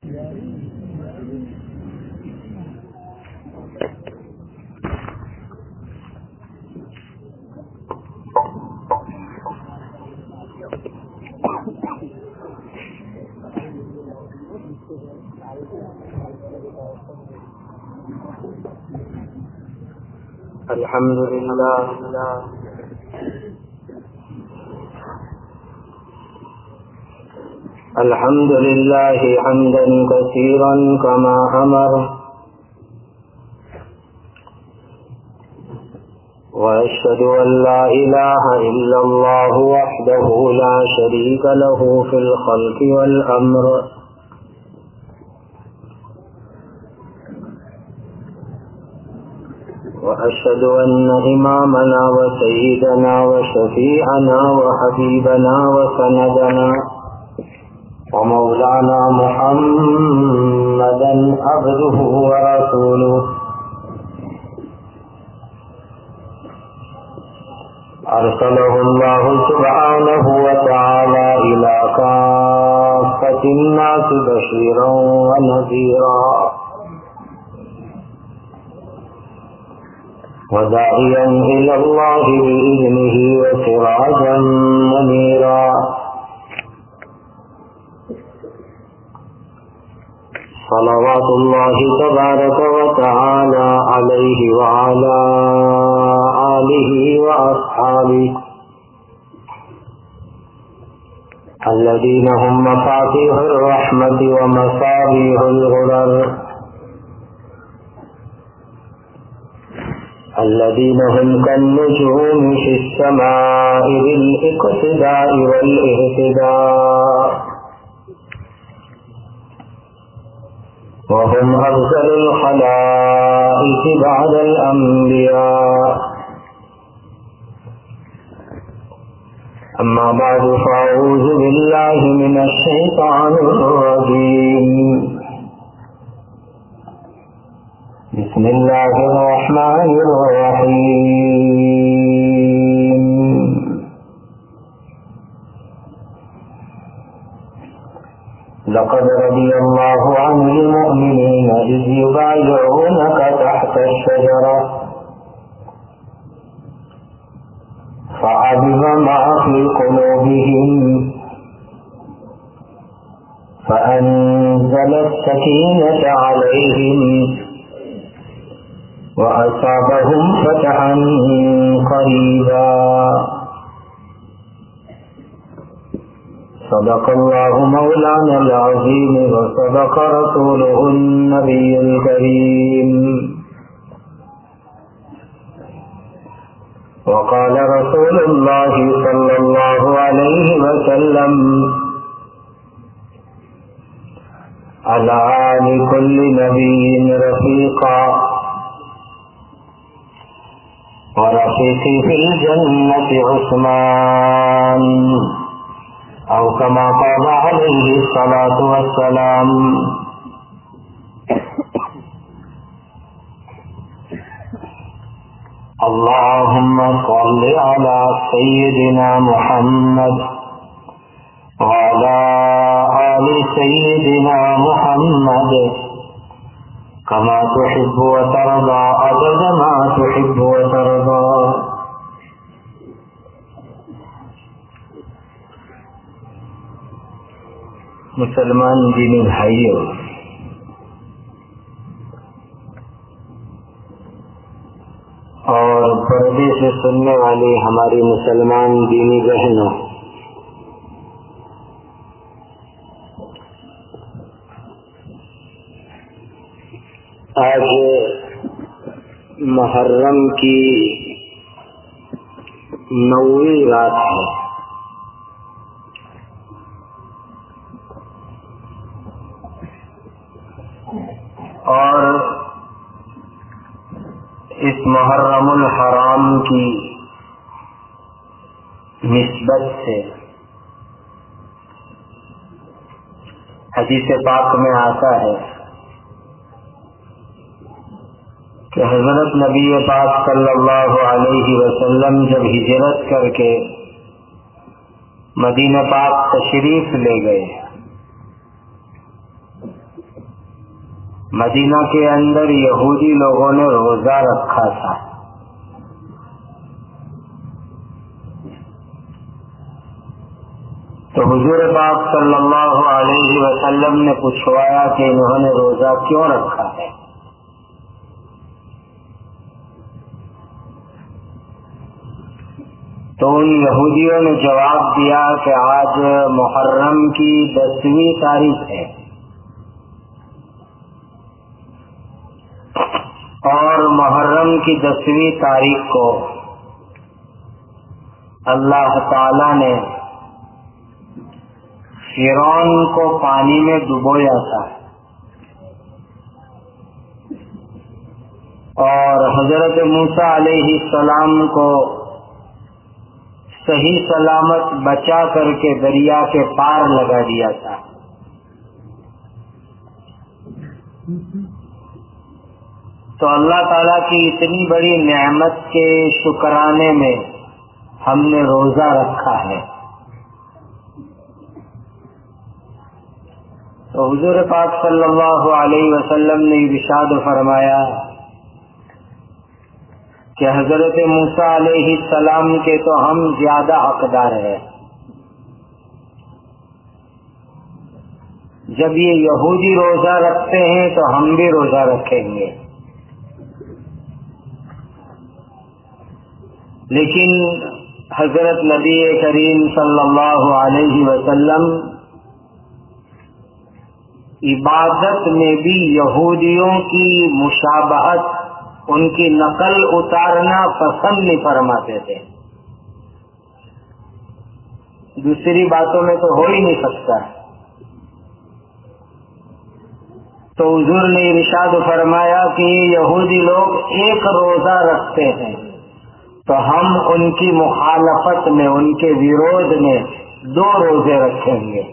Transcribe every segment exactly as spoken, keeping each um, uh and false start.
الحمد لله الحمد لله حمدا كثيرا كما أمر، وأشهد أن لا إله إلا الله وحده لا شريك له في الخلق والأمر، وأشهد أن إمامنا وسيدنا وشفيعنا وحبيبنا وسندنا ومولانا محمدا عبده ورسوله أرسله الله سبحانه وتعالى إلى كافة الناس بشيرا ونذيرا وداعيا إلى الله بإذنه وسراجا منيرا. صلوات الله تبارك وتعالى عليه وعلى آله وأصحابه الذين هم مفاتيح الرحمة ومصابيح الغرر، الذين هم كالنجوم في السماء بالاقتداء والاهتداء، وهم أفضل الخلائق بعد الأنبياء. أما بعد، فأعوذ بالله من الشيطان الرجيم. بسم الله الرحمن الرحيم. لقد رضي الله عن المؤمنين إذ يبايعونك تحت الشجرة فعلم ما في قلوبهم فأنزل السكينة عليهم وأصابهم فتحا قريبا. صدق الله مولانا العظيم وصدق رسوله النبي الكريم. وقال رسول الله صلى الله عليه وسلم: ألا لكل نبي رفيقا ورفيقي في الجنة عثمان، أو كما قال عليه الصلاة والسلام. اللهم صل على سيدنا محمد وعلى آل سيدنا محمد كما تحب وترضى عدد ما تحب وترضى. مسلمان دینی بھائیوں، اور پردے سے سننے والی ہماری مسلمان دینی بہنوں، آج محرم کی نویں رات ہے، اور اس محرم الحرام کی نسبت سے حدیث پاک میں آتا ہے کہ حضرت نبی پاک صلی اللہ علیہ وسلم جب ہجرت کر کے مدینہ پاک تشریف لے گئے مدینہ کے اندر یہودی لوگوں نے روزہ رکھا تھا. تو حضور پاک صلی اللہ علیہ وسلم نے پوچھوایا کہ انہوں نے روزہ کیوں رکھا ہے؟ تو ان یہودیوں نے جواب دیا کہ آج محرم کی دسویں تاریخ ہے اور محرم کی دسویں تاریخ کو اللہ تعالی نے فرعون کو پانی میں ڈبویا تھا اور حضرت موسیٰ علیہ السلام کو صحیح سلامت بچا کر کے دریا کے پار لگا دیا تھا. تو اللہ تعالیٰ کی اتنی بڑی نعمت کے شکرانے میں ہم نے روزہ رکھا ہے. تو حضور پاک صلی اللہ علیہ وسلم نے ارشاد فرمایا کہ حضرت موسیٰ علیہ السلام کے تو ہم زیادہ حقدار ہیں. جب یہ یہودی روزہ رکھتے ہیں تو ہم بھی روزہ رکھیں گے. لیکن حضرت نبی کریم صلی اللہ علیہ وسلم عبادت میں بھی یہودیوں کی مشابہت، ان کی نقل اتارنا پسند نہیں فرماتے تھے. دوسری باتوں میں تو ہو ہی نہیں سکتا. تو حضور نے ارشاد فرمایا کہ یہودی لوگ ایک روزہ رکھتے ہیں تو ہم ان کی مخالفت میں، ان کے ویرودھ میں دو روزے رکھیں گے.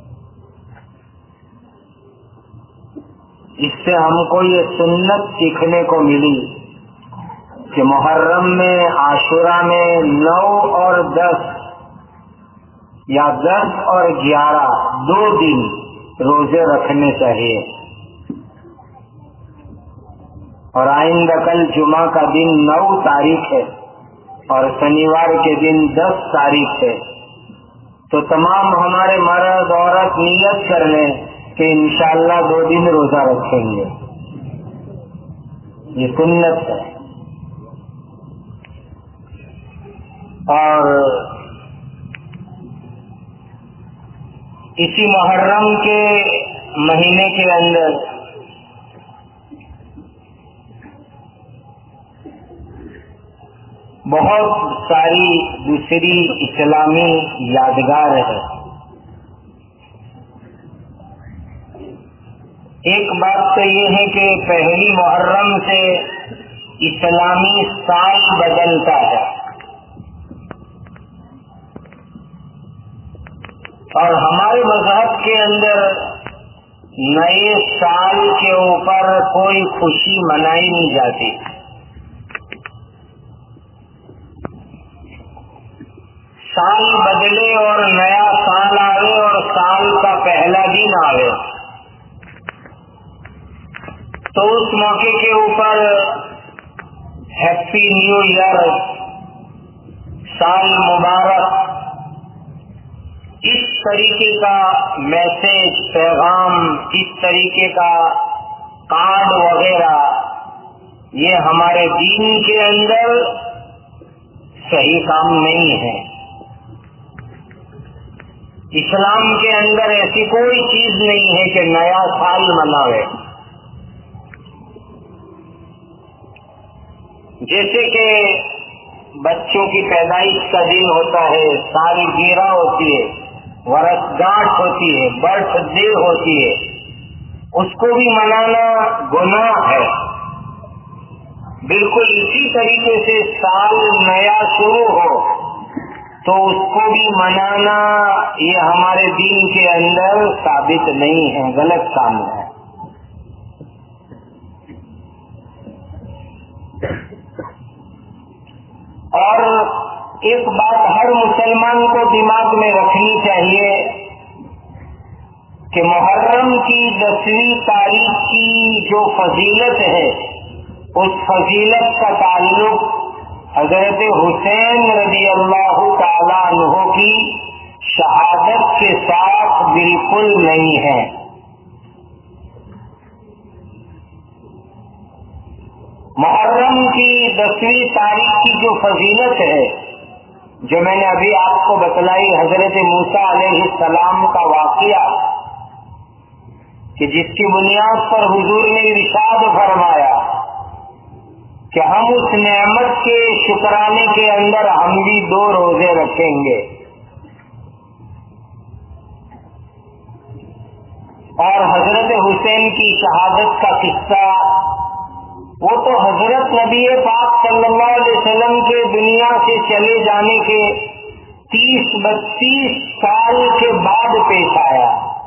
اس سے ہم کو یہ سنت سیکھنے کو ملی کہ محرم میں، عاشورہ میں نو اور دس یا دس اور گیارہ دو دن روزے رکھنے چاہیے. اور آئندہ کل جمعہ کا دن نو تاریخ ہے اور شنیوار کے دن دس تاریخ ہے. تو تمام ہمارے مرد عورت نیت کر لیں کہ انشاءاللہ دو دن روزہ رکھیں گے. یہ سنت ہے. اور اسی محرم کے مہینے کے اندر بہت ساری دوسری اسلامی یادگار ہے. ایک بات تو یہ ہے کہ پہلی محرم سے اسلامی سال بدلتا ہے اور ہمارے مذہب کے اندر نئے سال کے اوپر کوئی خوشی منائی نہیں جاتی. سال بدلے اور نیا سال آئے اور سال کا پہلا دن آئے تو اس موقع کے اوپر ہیپی نیو ایئر، سال مبارک، اس طریقے کا میسج، پیغام، اس طریقے کا کارڈ وغیرہ یہ ہمارے دین کے اندر صحیح کام نہیں ہے. اسلام کے اندر ایسی کوئی چیز نہیں ہے کہ نیا سال مناوے. جیسے کہ بچوں کی پیدائش کا دن ہوتا ہے، سالگرہ ہوتی ہے، ورثگاٹھ ہوتی ہے، برتھ ڈے ہوتی ہے، اس کو بھی منانا گناہ ہے. بالکل اسی طریقے سے سال نیا شروع ہو تو اس کو بھی منانا یہ ہمارے دین کے اندر ثابت نہیں ہے، غلط کام ہے. اور ایک بات ہر مسلمان کو دماغ میں رکھنی چاہیے کہ محرم کی دسویں تاریخ کی جو فضیلت ہے اس فضیلت کا تعلق حضرت حسین رضی اللہ تعالی عنہ کی شہادت کے ساتھ بالکل نہیں ہے. محرم کی دسویں تاریخ کی جو فضیلت ہے جو میں نے ابھی آپ کو بتلائی، حضرت موسیٰ علیہ السلام کا واقعہ کہ جس کی بنیاد پر حضور نے ارشاد فرمایا کہ ہم اس نعمت کے شکرانے کے اندر ہم بھی دو روزے رکھیں گے. اور حضرت حسین کی شہادت کا قصہ وہ تو حضرت نبی پاک صلی اللہ علیہ وسلم کے دنیا سے چلے جانے کے تیس بتیس سال کے بعد پیش آیا.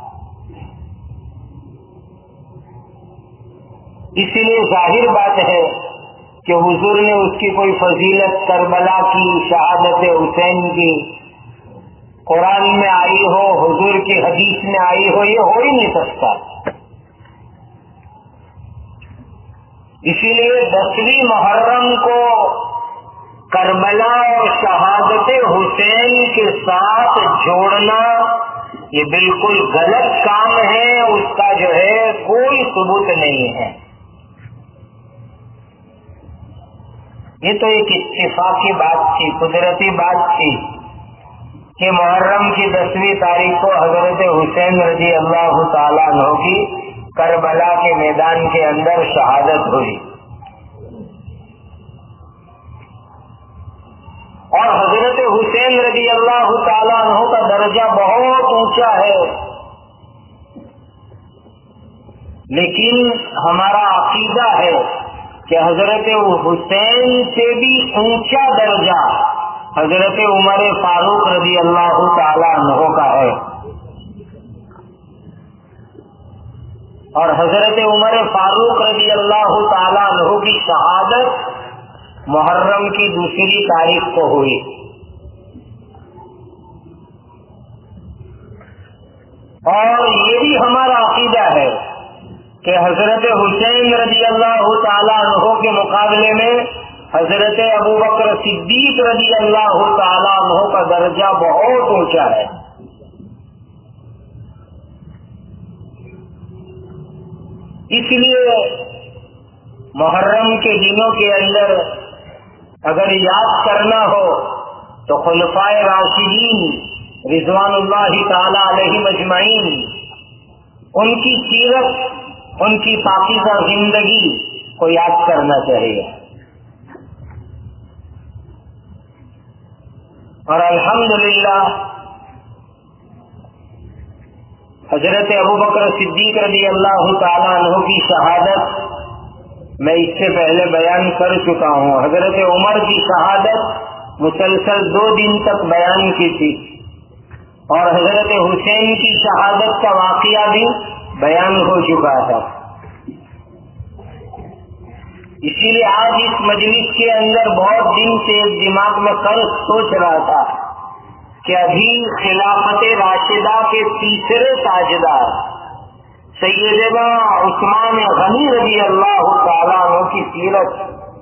اسی لیے ظاہر بات ہے کہ حضور نے اس کی کوئی فضیلت کربلا کی، شہادت حسین کی قرآن میں آئی ہو، حضور کی حدیث میں آئی ہو، یہ ہو ہی نہیں سکتا. اسی لیے دسویں محرم کو کربلا اور شہادت حسین کے ساتھ جوڑنا یہ بالکل غلط کام ہے، اس کا جو ہے کوئی ثبوت نہیں ہے. یہ تو ایک اتفاقی بات تھی، قدرتی بات تھی کہ محرم کی دسویں تاریخ کو حضرت حسین رضی اللہ تعالیٰ عنہ کی کربلا کے میدان کے اندر شہادت ہوئی. اور حضرت حسین رضی اللہ تعالیٰ عنہ کا درجہ بہت اونچا ہے، لیکن ہمارا عقیدہ ہے کہ حضرت حسین سے بھی اونچا درجہ حضرت عمر فاروق رضی اللہ تعالی عنہ کا ہے. اور حضرت عمر فاروق رضی اللہ تعالی عنہ کی شہادت محرم کی دوسری تاریخ کو ہوئی. اور یہ بھی ہمارا عقیدہ ہے کہ حضرت حسین رضی اللہ تعالیٰ عنہ کے مقابلے میں حضرت ابوبکر صدیق رضی اللہ تعالیٰ عنہ کا درجہ بہت اونچا ہے. اس لیے محرم کے دنوں کے اندر اگر یاد کرنا ہو تو خلفائے راشدین رضوان اللہ تعالی علیہم اجمعین، ان کی سیرت، ان کی پاکیزہ زندگی کو یاد کرنا چاہیے. اور الحمدللہ حضرت ابوبکر صدیق رضی اللہ تعالیٰ عنہ کی شہادت میں اس سے پہلے بیان کر چکا ہوں. حضرت عمر کی شہادت مسلسل دو دن تک بیان کی تھی، اور حضرت حسین کی شہادت کا واقعہ بھی بیان ہو چکا تھا. اسی لیے آج اس مجلس کے اندر بہت دن سے دماغ میں قرض سوچ رہا تھا کہ ابھی خلافت راشدہ کے تیسرے تاجدار سیدنا عثمان غنی رضی اللہ تعالیٰ عنہ کی سیرت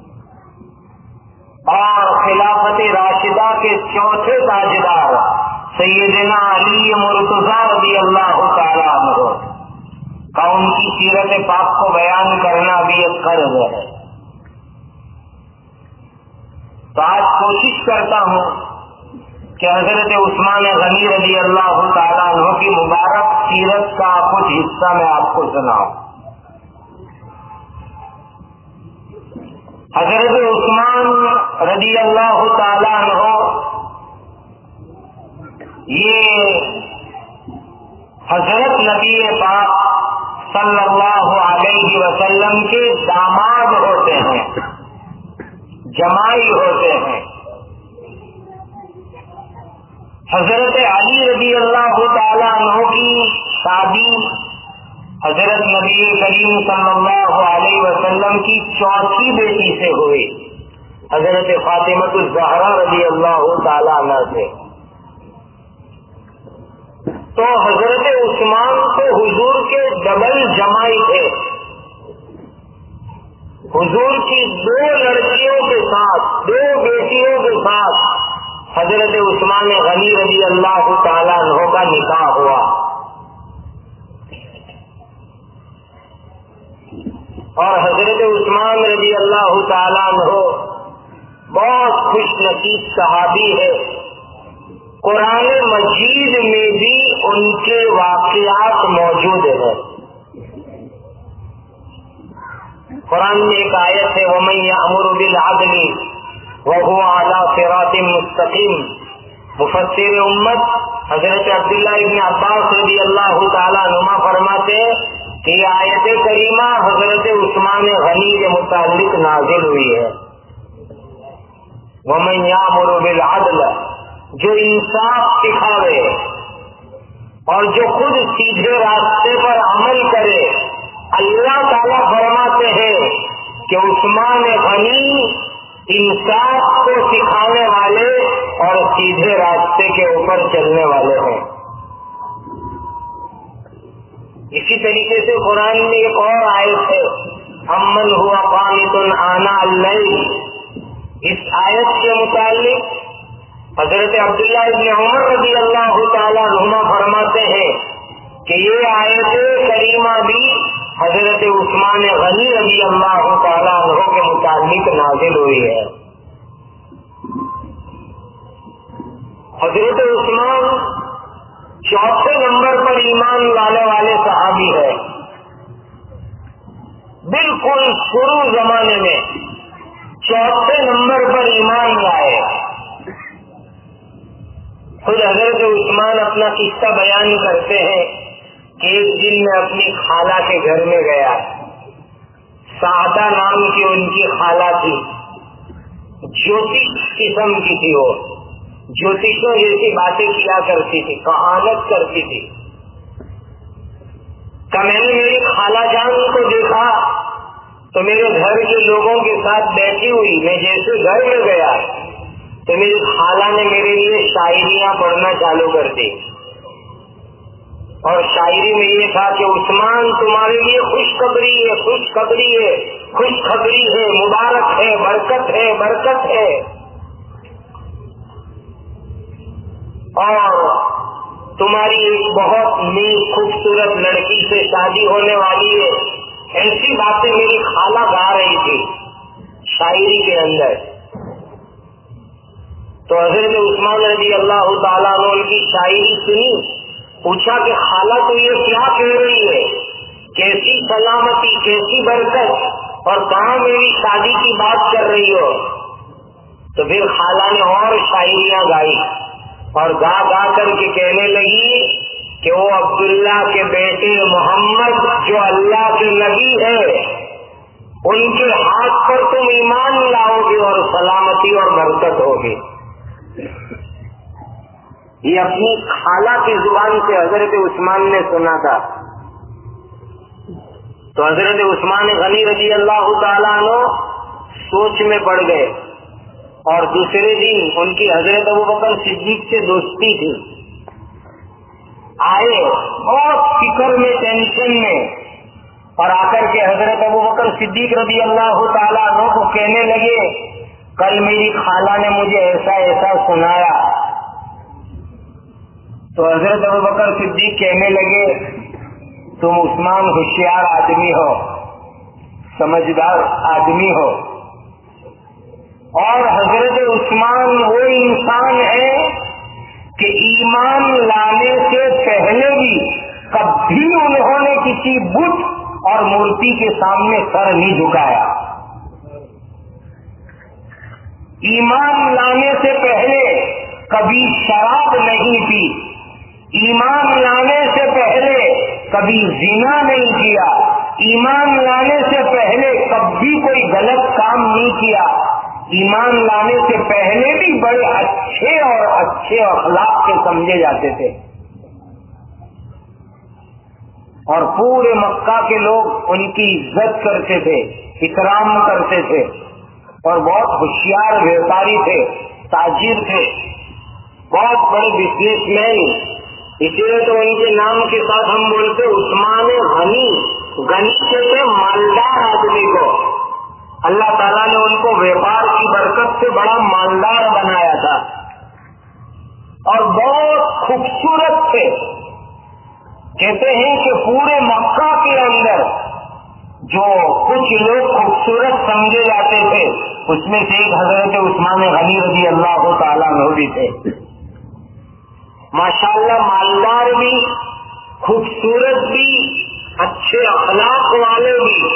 اور خلافت راشدہ کے چوتھے تاجدار سیدنا علی مرتضیٰ رضی اللہ تعالیٰ عنہ کا ان کی سیرت پاک کو بیان کرنا بھی ایک قرض ہے. تو آج کوشش کرتا ہوں کہ حضرت عثمان غنی رضی اللہ تعالیٰ عنہ کی مبارک سیرت کا کچھ حصہ میں آپ کو سناؤں. حضرت عثمان رضی اللہ تعالیٰ عنہ یہ حضرت نبی پاک صلی اللہ علیہ وسلم کے داماد ہوتے ہیں، جمائی ہوتے ہیں. حضرت علی رضی اللہ تعالی عنہ کی شادی حضرت نبی کریم صلی اللہ علیہ وسلم کی چوتھی بیٹی سے ہوئی، حضرت فاطمہ الزہرا رضی اللہ تعالی عنہ سے. تو حضرت عثمان کو ڈبل جمائی تھے. حضور کی دو لڑکیوں کے ساتھ، دو بیٹیوں کے ساتھ حضرت عثمان غنی رضی اللہ تعالیٰ عنہ کا نکاح ہوا. اور حضرت عثمان رضی اللہ تعالیٰ عنہ بہت خوش نصیب صحابی ہے. قرآن مجید میں بھی ان کے واقعات موجود ہیں. قرآن میں ایک آیت ہے وَمَن يَأْمُرُ بِالْعَدْلِ وَهُوَ عَلَى صِرَاطٍ مُسْتَقِيمٍ. مفسر امت حضرت عبداللہ ابن عباس رضی اللہ تعالیٰ عنہما فرماتے ہیں کہ یہ آیت کریمہ حضرت عثمان غنی کے متعلق نازل ہوئی ہے. وَمَن يَأْمُرُ بِالْعَدْلِ، جو انصاف سکھاوے اور جو خود سیدھے راستے پر عمل کرے. اللہ تعالیٰ فرماتے ہیں کہ عثمان غنی انصاف کو سکھانے والے اور سیدھے راستے کے اوپر چلنے والے ہیں. اسی طریقے سے قرآن میں ایک اور آیت ہے امن ہوا قانت آنا اللیل. اس آیت کے متعلق حضرت عبداللہ ابن عمر رضی اللہ تعالیٰ عنہما فرماتے ہیں کہ یہ آیت کریمہ بھی حضرت عثمان غنی رضی اللہ تعالیٰ عنہ کے متعلق نازل ہوئی ہے. حضرت عثمان چوتھے نمبر پر ایمان لانے والے صحابی ہے. بالکل شروع زمانے میں چوتھے نمبر پر ایمان لائے. خود حضرت عثمان اپنا قصہ بیان کرتے ہیں کہ ایک دن میں اپنی خالہ کے گھر میں گیا. سعدہ نام کی ان کی خالہ تھی. جوتش قسم کی تھی. وہ جوتشوں جیسی باتیں کیا کرتی تھی، کہانت کرتی تھی. کہ میں نے میری خالہ جان کو دیکھا تو میرے گھر کے لوگوں کے ساتھ بیٹھی ہوئی. میں جیسے گھر میں گیا تو میری خالہ نے میرے لیے شاعریاں پڑھنا چالو کر دی. اور شاعری میں یہ تھا کہ عثمان تمہارے لیے خوشخبری ہے، خوشخبری ہے، خوشخبری ہے، مبارک ہے، برکت ہے، برکت ہے. اور تمہاری ایک بہت نیک خوبصورت لڑکی سے شادی ہونے والی ہے. ایسی باتیں میری خالہ گا رہی تھی شاعری کے اندر. تو حضرت عثمان رضی اللہ تعالیٰ عنہ ان کی شاعری سنی. پوچھا کہ خالہ تو یہ کیا کہہ رہی ہے، کیسی سلامتی، کیسی برکت، اور کہاں میری شادی کی بات کر رہی ہو. تو پھر خالہ نے اور شاعریاں گائی اور گا گا کر کے کہنے لگی کہ وہ عبداللہ کے بیٹے محمد جو اللہ کے نبی ہے ان کے ہاتھ پر تم ایمان لاؤ گے اور سلامتی اور برکت ہوگی. یہ اپنی خالہ کی زبان سے حضرت عثمان نے سنا تھا. تو حضرت عثمان غنی رضی اللہ تعالیٰ عنہ سوچ میں پڑ گئے. اور دوسرے دن ان کی حضرت ابوبکر صدیق سے دوستی تھی. آئے بہت فکر میں، ٹینشن میں، اور آ کر کے حضرت ابوبکر صدیق رضی اللہ تعالیٰ عنہ کو کہنے لگے کل میری خالہ نے مجھے ایسا ایسا سنایا. تو حضرت ابوبکر صدیق کہنے لگے تم عثمان ہوشیار آدمی ہو، سمجھدار آدمی ہو، اور حضرت عثمان وہ انسان ہے کہ ایمان لانے سے پہلے بھی کبھی انہوں نے کسی بت اور مورتی کے سامنے سر نہیں جھکایا. ایمان لانے سے پہلے کبھی شراب نہیں پی، ایمان لانے سے پہلے کبھی زنا نہیں کیا، ایمان لانے سے پہلے کبھی کوئی غلط کام نہیں کیا. ایمان لانے سے پہلے بھی بڑے اچھے اور اچھے اخلاق کے سمجھے جاتے تھے. اور پورے مکہ کے لوگ ان کی عزت کرتے تھے، اکرام کرتے تھے، اور بہت ہوشیار ویپاری تھے، تاجر تھے، بہت بڑے بزنس مین. اسی لیے تو ان کے نام کے ساتھ ہم بولتے عثمان غنی. غنی کہتے مالدار آدمی کو. اللہ تعالیٰ نے ان کو ویپار کی برکت سے بڑا مالدار بنایا تھا اور بہت خوبصورت تھے. کہتے ہیں کہ پورے مکہ کے اندر جو کچھ لوگ خوبصورت سمجھے جاتے تھے اس میں سے ایک حضرت عثمان غنی رضی اللہ تعالیٰ عنہ بھی تھے. ماشاءاللہ مالدار بھی، خوبصورت بھی، اچھے اخلاق والے بھی.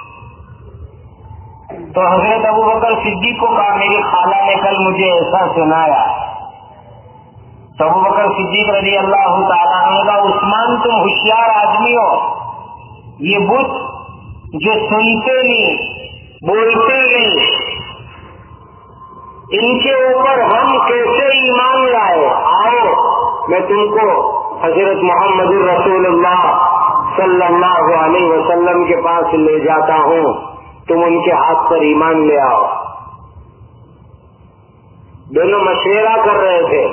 تو حضرت ابو بکر صدیق کو کہا میری خالہ نے کل مجھے ایسا سنایا. تو ابو بکر صدیق رضی اللہ تعالیٰ عنہ کا عثمان تم ہوشیار آدمی ہو، یہ بت جو سنتے نہیں بولتے نہیں ان کے اوپر ہم کیسے ایمان لائے؟ آؤ میں تم کو حضرت محمد رسول اللہ صلی اللہ علیہ وسلم کے پاس لے جاتا ہوں، تم ان کے ہاتھ پر ایمان لے آؤ. دونوں مشورہ کر رہے تھے.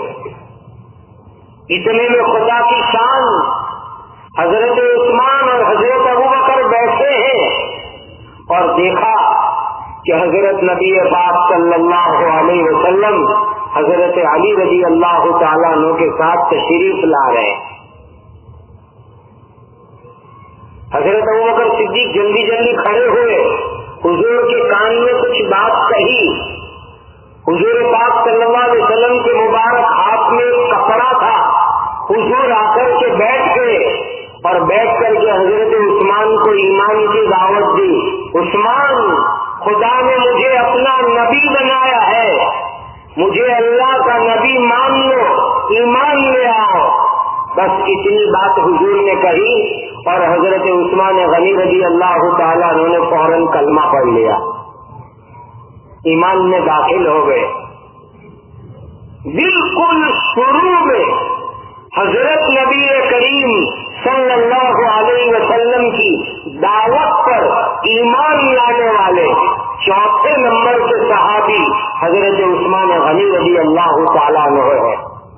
اتنے میں خدا کی شان حضرت عثمان اور حضرت ابوبکر بیٹھے ہیں اور دیکھا کہ حضرت نبی پاک صلی اللہ علیہ وسلم حضرت علی رضی اللہ تعالیٰ عنہ کے ساتھ تشریف لا رہے. حضرت ابوبکر صدیق جلدی جلدی کھڑے ہوئے، حضور کے کان میں کچھ بات کہی. حضور پاک صلی اللہ علیہ وسلم کے مبارک ہاتھ میں ایک کپڑا تھا. حضور آ کر کے بیٹھ گئے اور بیٹھ کر کے حضرت عثمان کو ایمان کی دعوت دی. عثمان، خدا نے مجھے اپنا نبی بنایا ہے، مجھے اللہ کا نبی مان لو، ایمان لے آؤ. بس اتنی بات حضور نے کہی اور حضرت عثمان غنی رضی اللہ تعالیٰ انہوں نے فوراً کلمہ پڑھ لیا، ایمان میں داخل ہو گئے. بالکل شروع میں حضرت نبی کریم صلی اللہ علیہ وسلم کی دعوت پر ایمان لانے والے چوتھے نمبر کے صحابی حضرت عثمان غنی رضی اللہ تعالیٰ عنہ ہے.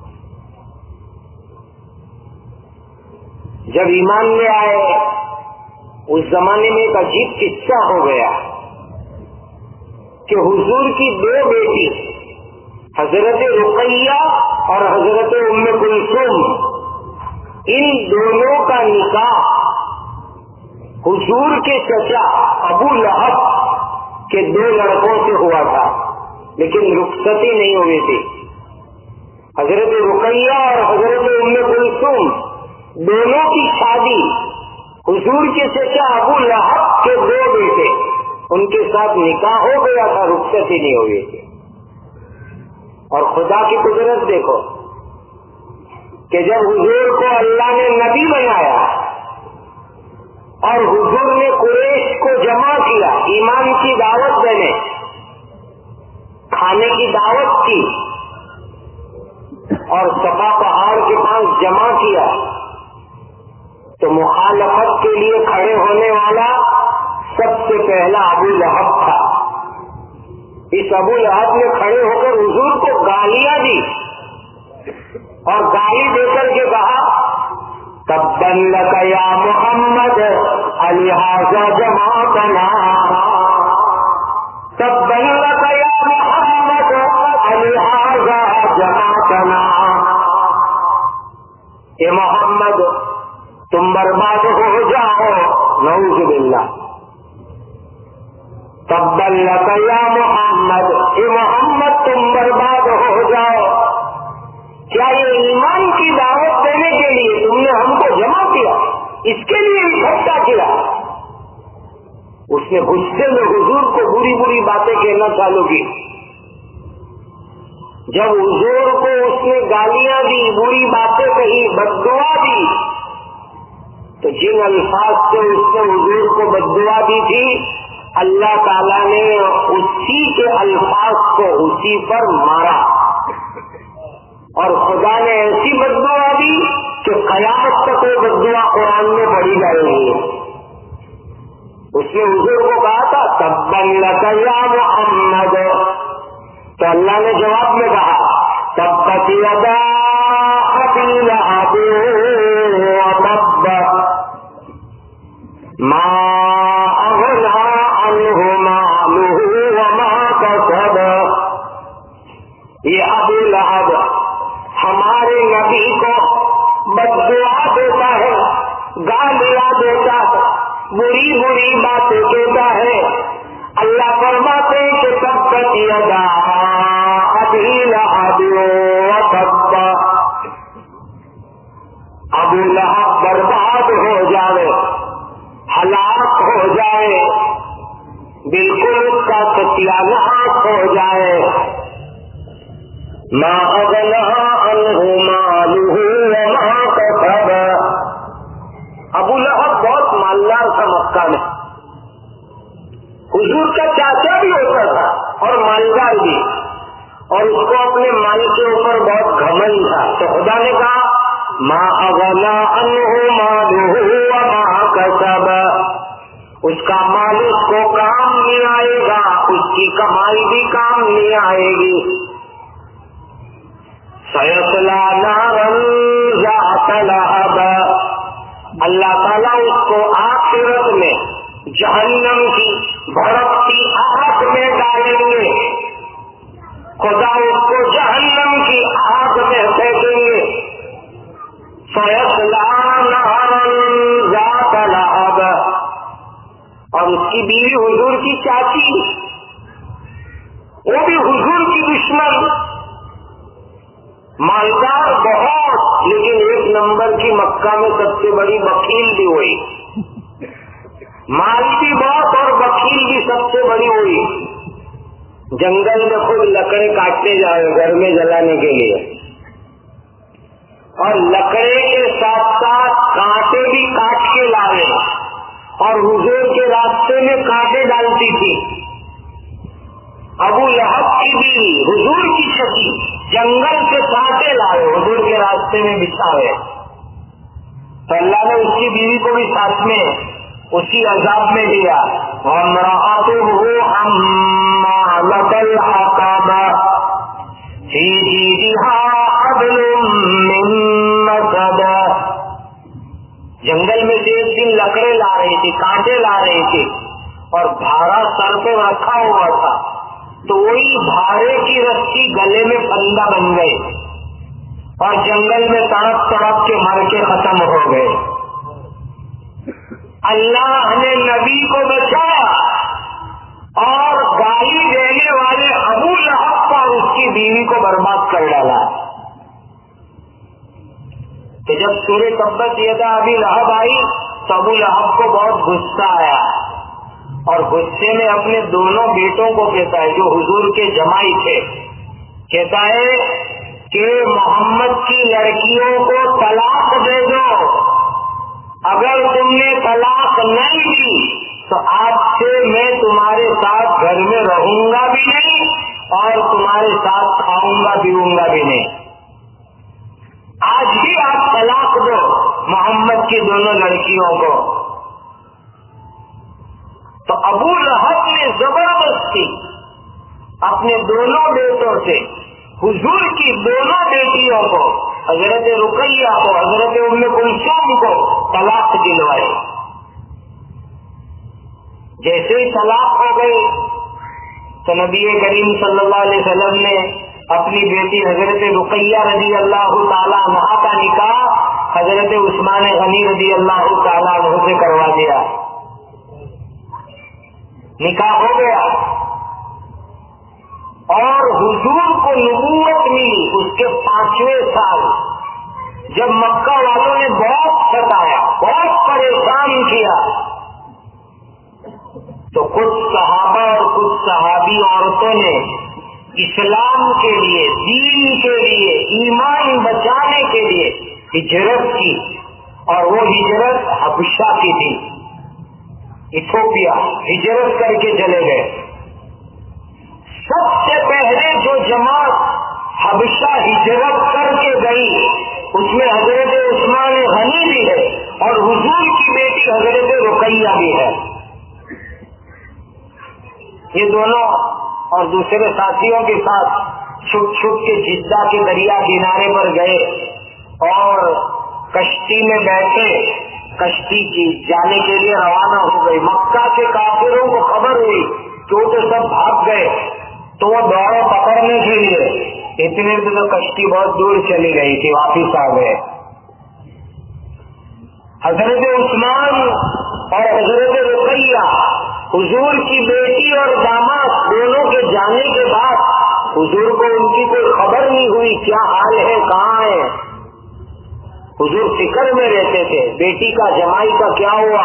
جب ایمان لے آئے اس زمانے میں ایک عجیب قصہ ہو گیا کہ حضور کی دو بیٹی حضرت رقیہ اور حضرت ام کلثوم، ان دونوں کا نکاح حضور کے چچا ابو لہب کے دو لڑکوں سے ہوا تھا، لیکن رخصتی نہیں ہوئی تھی. حضرت رقیہ اور حضرت ام کلثوم دونوں کی شادی حضور کے چچا ابو لہب کے دو بیٹے ان کے ساتھ نکاح ہو گیا تھا، رخصتی نہیں ہوئی تھی. اور خدا کی قدرت دیکھو کہ جب حضور کو اللہ نے نبی بنایا اور حضور نے قریش کو جمع کیا ایمان کی دعوت دینے، کھانے کی دعوت کی اور صفا پہاڑ کے پاس جمع کیا، تو مخالفت کے لیے کھڑے ہونے والا سب سے پہلا ابو لہب تھا. اس ابو لہب نے کھڑے ہو کر حضور کو گالیاں دی اور گالی دے کر کے کہا تبًّا لک یا محمد الہٰذا جمعتنا، تبًّا لک یا محمد الہٰذا جمعتنا. اے محمد تم برباد ہو جاؤ، نعوذ باللہ. تبًّا لک یا محمد، اے محمد تم برباد ہو جاؤ. کیا یہ ایمان کی دعوت دینے کے لیے تم نے ہم کو جمع کیا، اس کے لیے اکٹھا کیا؟ اس نے غصے میں حضور کو بری بری باتیں کہنا چالو کی. جب حضور کو اس نے گالیاں دی، بری باتیں کہی، بددعا دی، تو جن الفاظ سے اس نے حضور کو بددعا دی تھی اللہ تعالیٰ نے اسی کے الفاظ کو اسی پر مارا اور خدا نے ایسی بددعا دی کہ قیامت تک وہ بددعا قرآن میں پڑھی جائے گی. اس نے حضور کو کہا تھا تبًّا لک یا محمد، تو اللہ نے جواب میں کہا تبت یدا أبي لهب وتب ما أغنى عنه ماله وما كسب. یہ ابو لہب ہمارے نبی کو بددعا دیتا ہے، گالیاں دیتا ہے، بری بری باتیں کہتا ہے. اللہ فرماتے ہیں کہ تبت یدا ابی لہب وتب، ابو لہب برباد ہو جائے، ہلاک ہو جائے، بالکل اس کا ستیہ ناش ہو جائے. ما اغنى عنه ماله وما كسب. ابو لہب بہت مالدار تھا مکہ میں، حضور کا چاچا بھی ہوتا تھا اور مالدار بھی، اور اس کو اپنے مال کے اوپر بہت گھمنڈ تھا. تو خدا نے کہا ما اغنى عنه ماله وما كسب، اس کا مال اس کو کام نہیں آئے گا، اس کی کمائی بھی کام نہیں آئے گی. سیصلی نارا ذات لہب، اللہ تعالیٰ اس کو آخرت میں جہنم کی بھڑکتی آگ میں ڈالیں گے. خدا اس کو جہنم کی آگ میں پھینکیں گے. سیصلی نارا ذات لہب. اور اس کی بیوی حضور کی چاچی، وہ بھی حضور کی دشمن، مالدار بہت، لیکن ایک نمبر کی مکہ میں سب سے بڑی بخیل بھی ہوئی. مال بھی بہت اور بخیل بھی سب سے بڑی ہوئی. جنگل میں خود لکڑے کاٹتے جائے گھر میں جلانے کے لیے، اور لکڑے کے ساتھ ساتھ کانٹے بھی کاٹ کے لائے، اور حضور کے راستے میں کانٹے ڈالتی تھی. ابو لہب کی بیوی حضور کی شکی جنگل سے کانٹے لائے، حضور کے راستے میں بچھاوے. تو اللہ نے اس کی بیوی کو بھی ساتھ میں اسی عذاب میں لیا. وامرأته حمالة الحطب في جيدها حبل من مسد. جنگل میں سے ایک دن لکڑے لا رہی تھی، کانٹے لا رہی تھی، اور بھارا سر پہ رکھا ہوا تھا، تو وہی بھارے کی رسی گلے میں پھندا بن گئے اور جنگل میں تڑپ تڑپ کے مر کے ختم ہو گئے. اللہ نے نبی کو بچایا اور گالی دینے والے ابو لہب پر اس کی بیوی کو برباد کر ڈالا. کہ جب سورہ تبت یدا ابی لہب آئی تو ابو لہب کو بہت غصہ آیا، اور غصے میں اپنے دونوں بیٹوں کو کہتا ہے جو حضور کے جمائی تھے، کہتا ہے کہ محمد کی لڑکیوں کو طلاق دے دو. اگر تم نے طلاق نہیں دی تو آج سے میں تمہارے ساتھ گھر میں رہوں گا بھی نہیں اور تمہارے ساتھ کھاؤں گا پیوں گا بھی نہیں. آج بھی آپ طلاق دو محمد کی دونوں لڑکیوں کو. تو ابو لہب نے زبردستی اپنے دونوں بیٹوں سے حضور کی دونوں بیٹیوں کو، حضرت رقیہ کو، حضرت ام کلثوم کو طلاق دلوائے. جیسے ہی طلاق ہو گئی تو نبی کریم صلی اللہ علیہ وسلم نے اپنی بیٹی حضرت رقیہ رضی اللہ تعالیٰ عنہا کا نکاح حضرت عثمان غنی رضی اللہ تعالیٰ عنہ سے کروا دیا. نکاح ہو گیا اور حضور کو نبوت ملی اس کے پانچویں سال، جب مکہ والوں نے بہت ستایا، بہت پریشان کیا، تو کچھ صحابہ اور کچھ صحابی عورتوں نے اسلام کے لیے، دین کے لیے، ایمان بچانے کے لیے ہجرت کی، اور وہ ہجرت حبشہ کی تھی، ایتھوپیا ہجرت کر کے چلے گئے. سب سے پہلے جو جماعت حبشہ ہجرت کر کے گئی اس میں حضرت عثمان غنی بھی ہے اور حضور کی بیٹی حضرت رقیہ بھی ہے. یہ دونوں اور دوسرے ساتھیوں کے ساتھ چھپ چھپ کے جدہ کے دریا کنارے پر گئے اور کشتی میں بیٹھے کشتی کی جانے کے لیے روانہ ہو گئی. مکہ کے کافروں کو خبر ہوئی کہ وہ تو سب بھاگ گئے, تو وہ دوڑے پکڑنے کے لیے. اتنے سے تو کشتی بہت دور چلی گئی تھی, واپس آ گئے. حضرت عثمان اور حضرت رقیہ حضور کی بیٹی اور داماد دونوں کے جانے کے بعد حضور کو ان کی کوئی خبر نہیں ہوئی کیا حال ہے, کہاں ہے. حضور فکر میں رہتے تھے بیٹی کا جمائی کا کیا ہوا.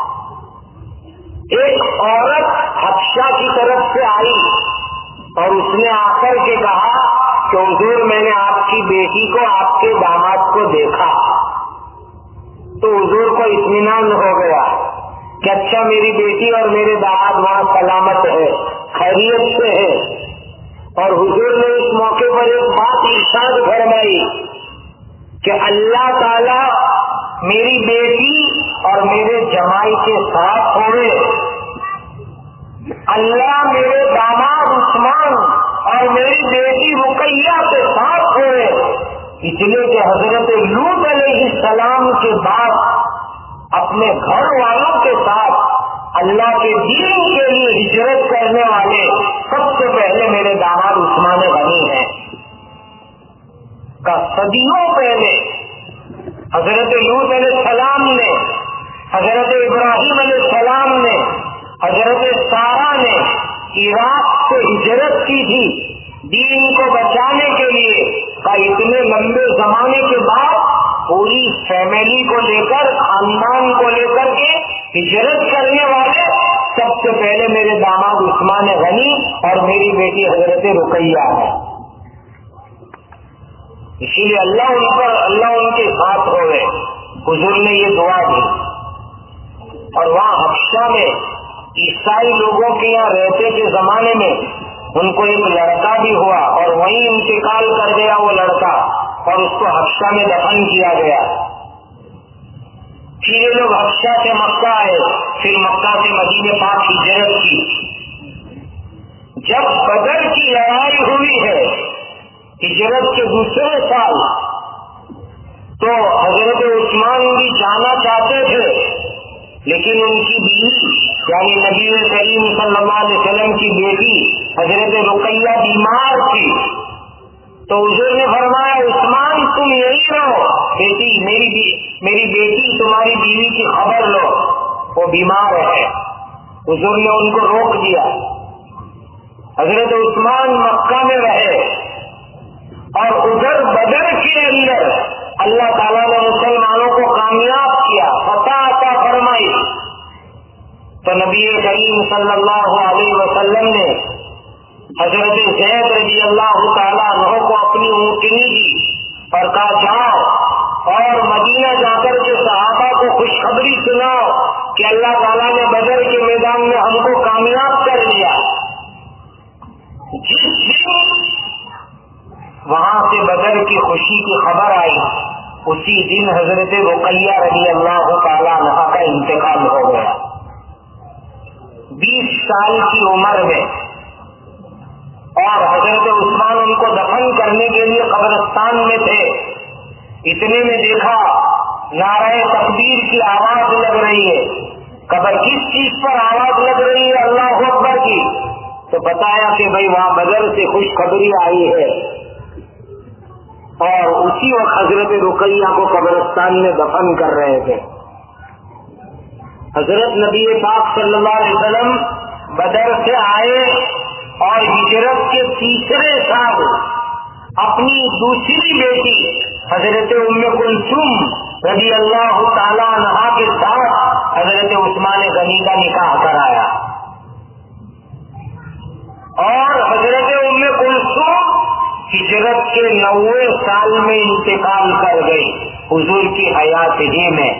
ایک عورت حبشہ کی طرف سے آئی اور اس نے آ کر کے کہا کہ حضور میں نے آپ کی بیٹی کو آپ کے داماد کو دیکھا. تو حضور کو اطمینان ہو گیا کہ اچھا میری بیٹی اور میرے داماد وہاں سلامت ہے, خیریت سے ہے. اور حضور نے اس موقع پر ایک بات ارشاد فرمائی کہ اللہ تعالی میری بیٹی اور میرے جمائی کے ساتھ ہوئے, اللہ میرے داماد عثمان اور میری بیٹی رقیہ کے ساتھ ہوئے. اس لیے کہ حضرت لوط علیہ السلام کے بعد اپنے گھر والوں کے ساتھ اللہ کے دین کے لیے ہجرت کرنے والے سب سے پہلے میرے داماد عثمان غنی ہیں. کا صدیوں پہلے حضرت لوط علیہ السلام نے, حضرت ابراہیم علیہ السلام نے, حضرت سارہ نے عراق سے ہجرت کی تھی دین کو بچانے کے لیے. کا اتنے لمبے زمانے کے بعد پوری فیملی کو لے کر, خاندان کو لے کر کے ہجرت کرنے والے سب سے پہلے میرے داماد عثمان غنی اور میری بیٹی حضرت رقیہ ہے. اسی لیے اللہ ان پر اللہ ان کے ساتھ ہو گئے. حضور نے یہ دعا دی. اور وہاں حبشہ میں عیسائی لوگوں کے یہاں رہتے کے زمانے میں ان کو ایک لڑکا بھی ہوا اور وہیں انتقال کر گیا وہ لڑکا, اور اس کو حبشہ میں دفن کیا گیا. پھر یہ لوگ حبشہ سے مکہ آئے, پھر مکہ سے مدینہ پاک ہجرت کی. جب بدر کی لڑائی ہوئی ہے ہجرت کے دوسرے سال, تو حضرت عثمان بھی جانا چاہتے تھے, لیکن ان کی بیوی یعنی نبی کریم صلی اللہ علیہ وسلم کی بیٹی حضرت رقیہ بیمار تھی. تو حضور نے فرمایا عثمان تم یہی رہو, بیٹی میری بی... میری بیٹی تمہاری بیوی کی خبر لو, وہ بیمار ہے. حضور نے ان کو روک دیا. حضرت عثمان مکہ میں رہے اور ادھر بدر کے اندر اللہ تعالیٰ نے مسلمانوں کو کامیاب کیا, فتح عطا فرمائی. تو نبی کریم صلی اللہ علیہ وسلم نے حضرت زید رضی اللہ تعالیٰ عنہ کو اپنی اونٹنی دی اور کہا جاؤ اور مدینہ جا کر کے صحابہ کو خوشخبری سناؤ کہ اللہ تعالیٰ نے بدر کے میدان میں ہم کو کامیاب کر دیا. جس دن وہاں سے بدر کی خوشی کی خبر آئی اسی دن حضرت رقیہ رضی اللہ تعالیٰ عنہ کا انتقال ہو گیا. بیس سال کی عمر میں, اور حضرت عثمان ان کو دفن کرنے کے لیے قبرستان میں تھے. اتنے میں دیکھا نعرہ تکبیر کی آواز لگ رہی ہے. قبر کس چیز پر آواز لگ رہی ہے اللہ اکبر کی, تو بتایا کہ بھائی وہاں بدر سے خوشخبری آئی ہے. اور اسی وقت حضرت رقیہ کو قبرستان میں دفن کر رہے تھے. حضرت نبی پاک صلی اللہ علیہ وسلم بدر سے آئے اور ہجرت کے تیسرے سال اپنی دوسری بیٹی حضرت ام کلثوم رضی اللہ تعالیٰ عنہا کے ساتھ حضرت عثمان غنی کا نکاح کرایا. اور حضرت ام کلثوم ہجرت کے نوے سال میں انتقال کر گئی حضور کی حیات ہی میں.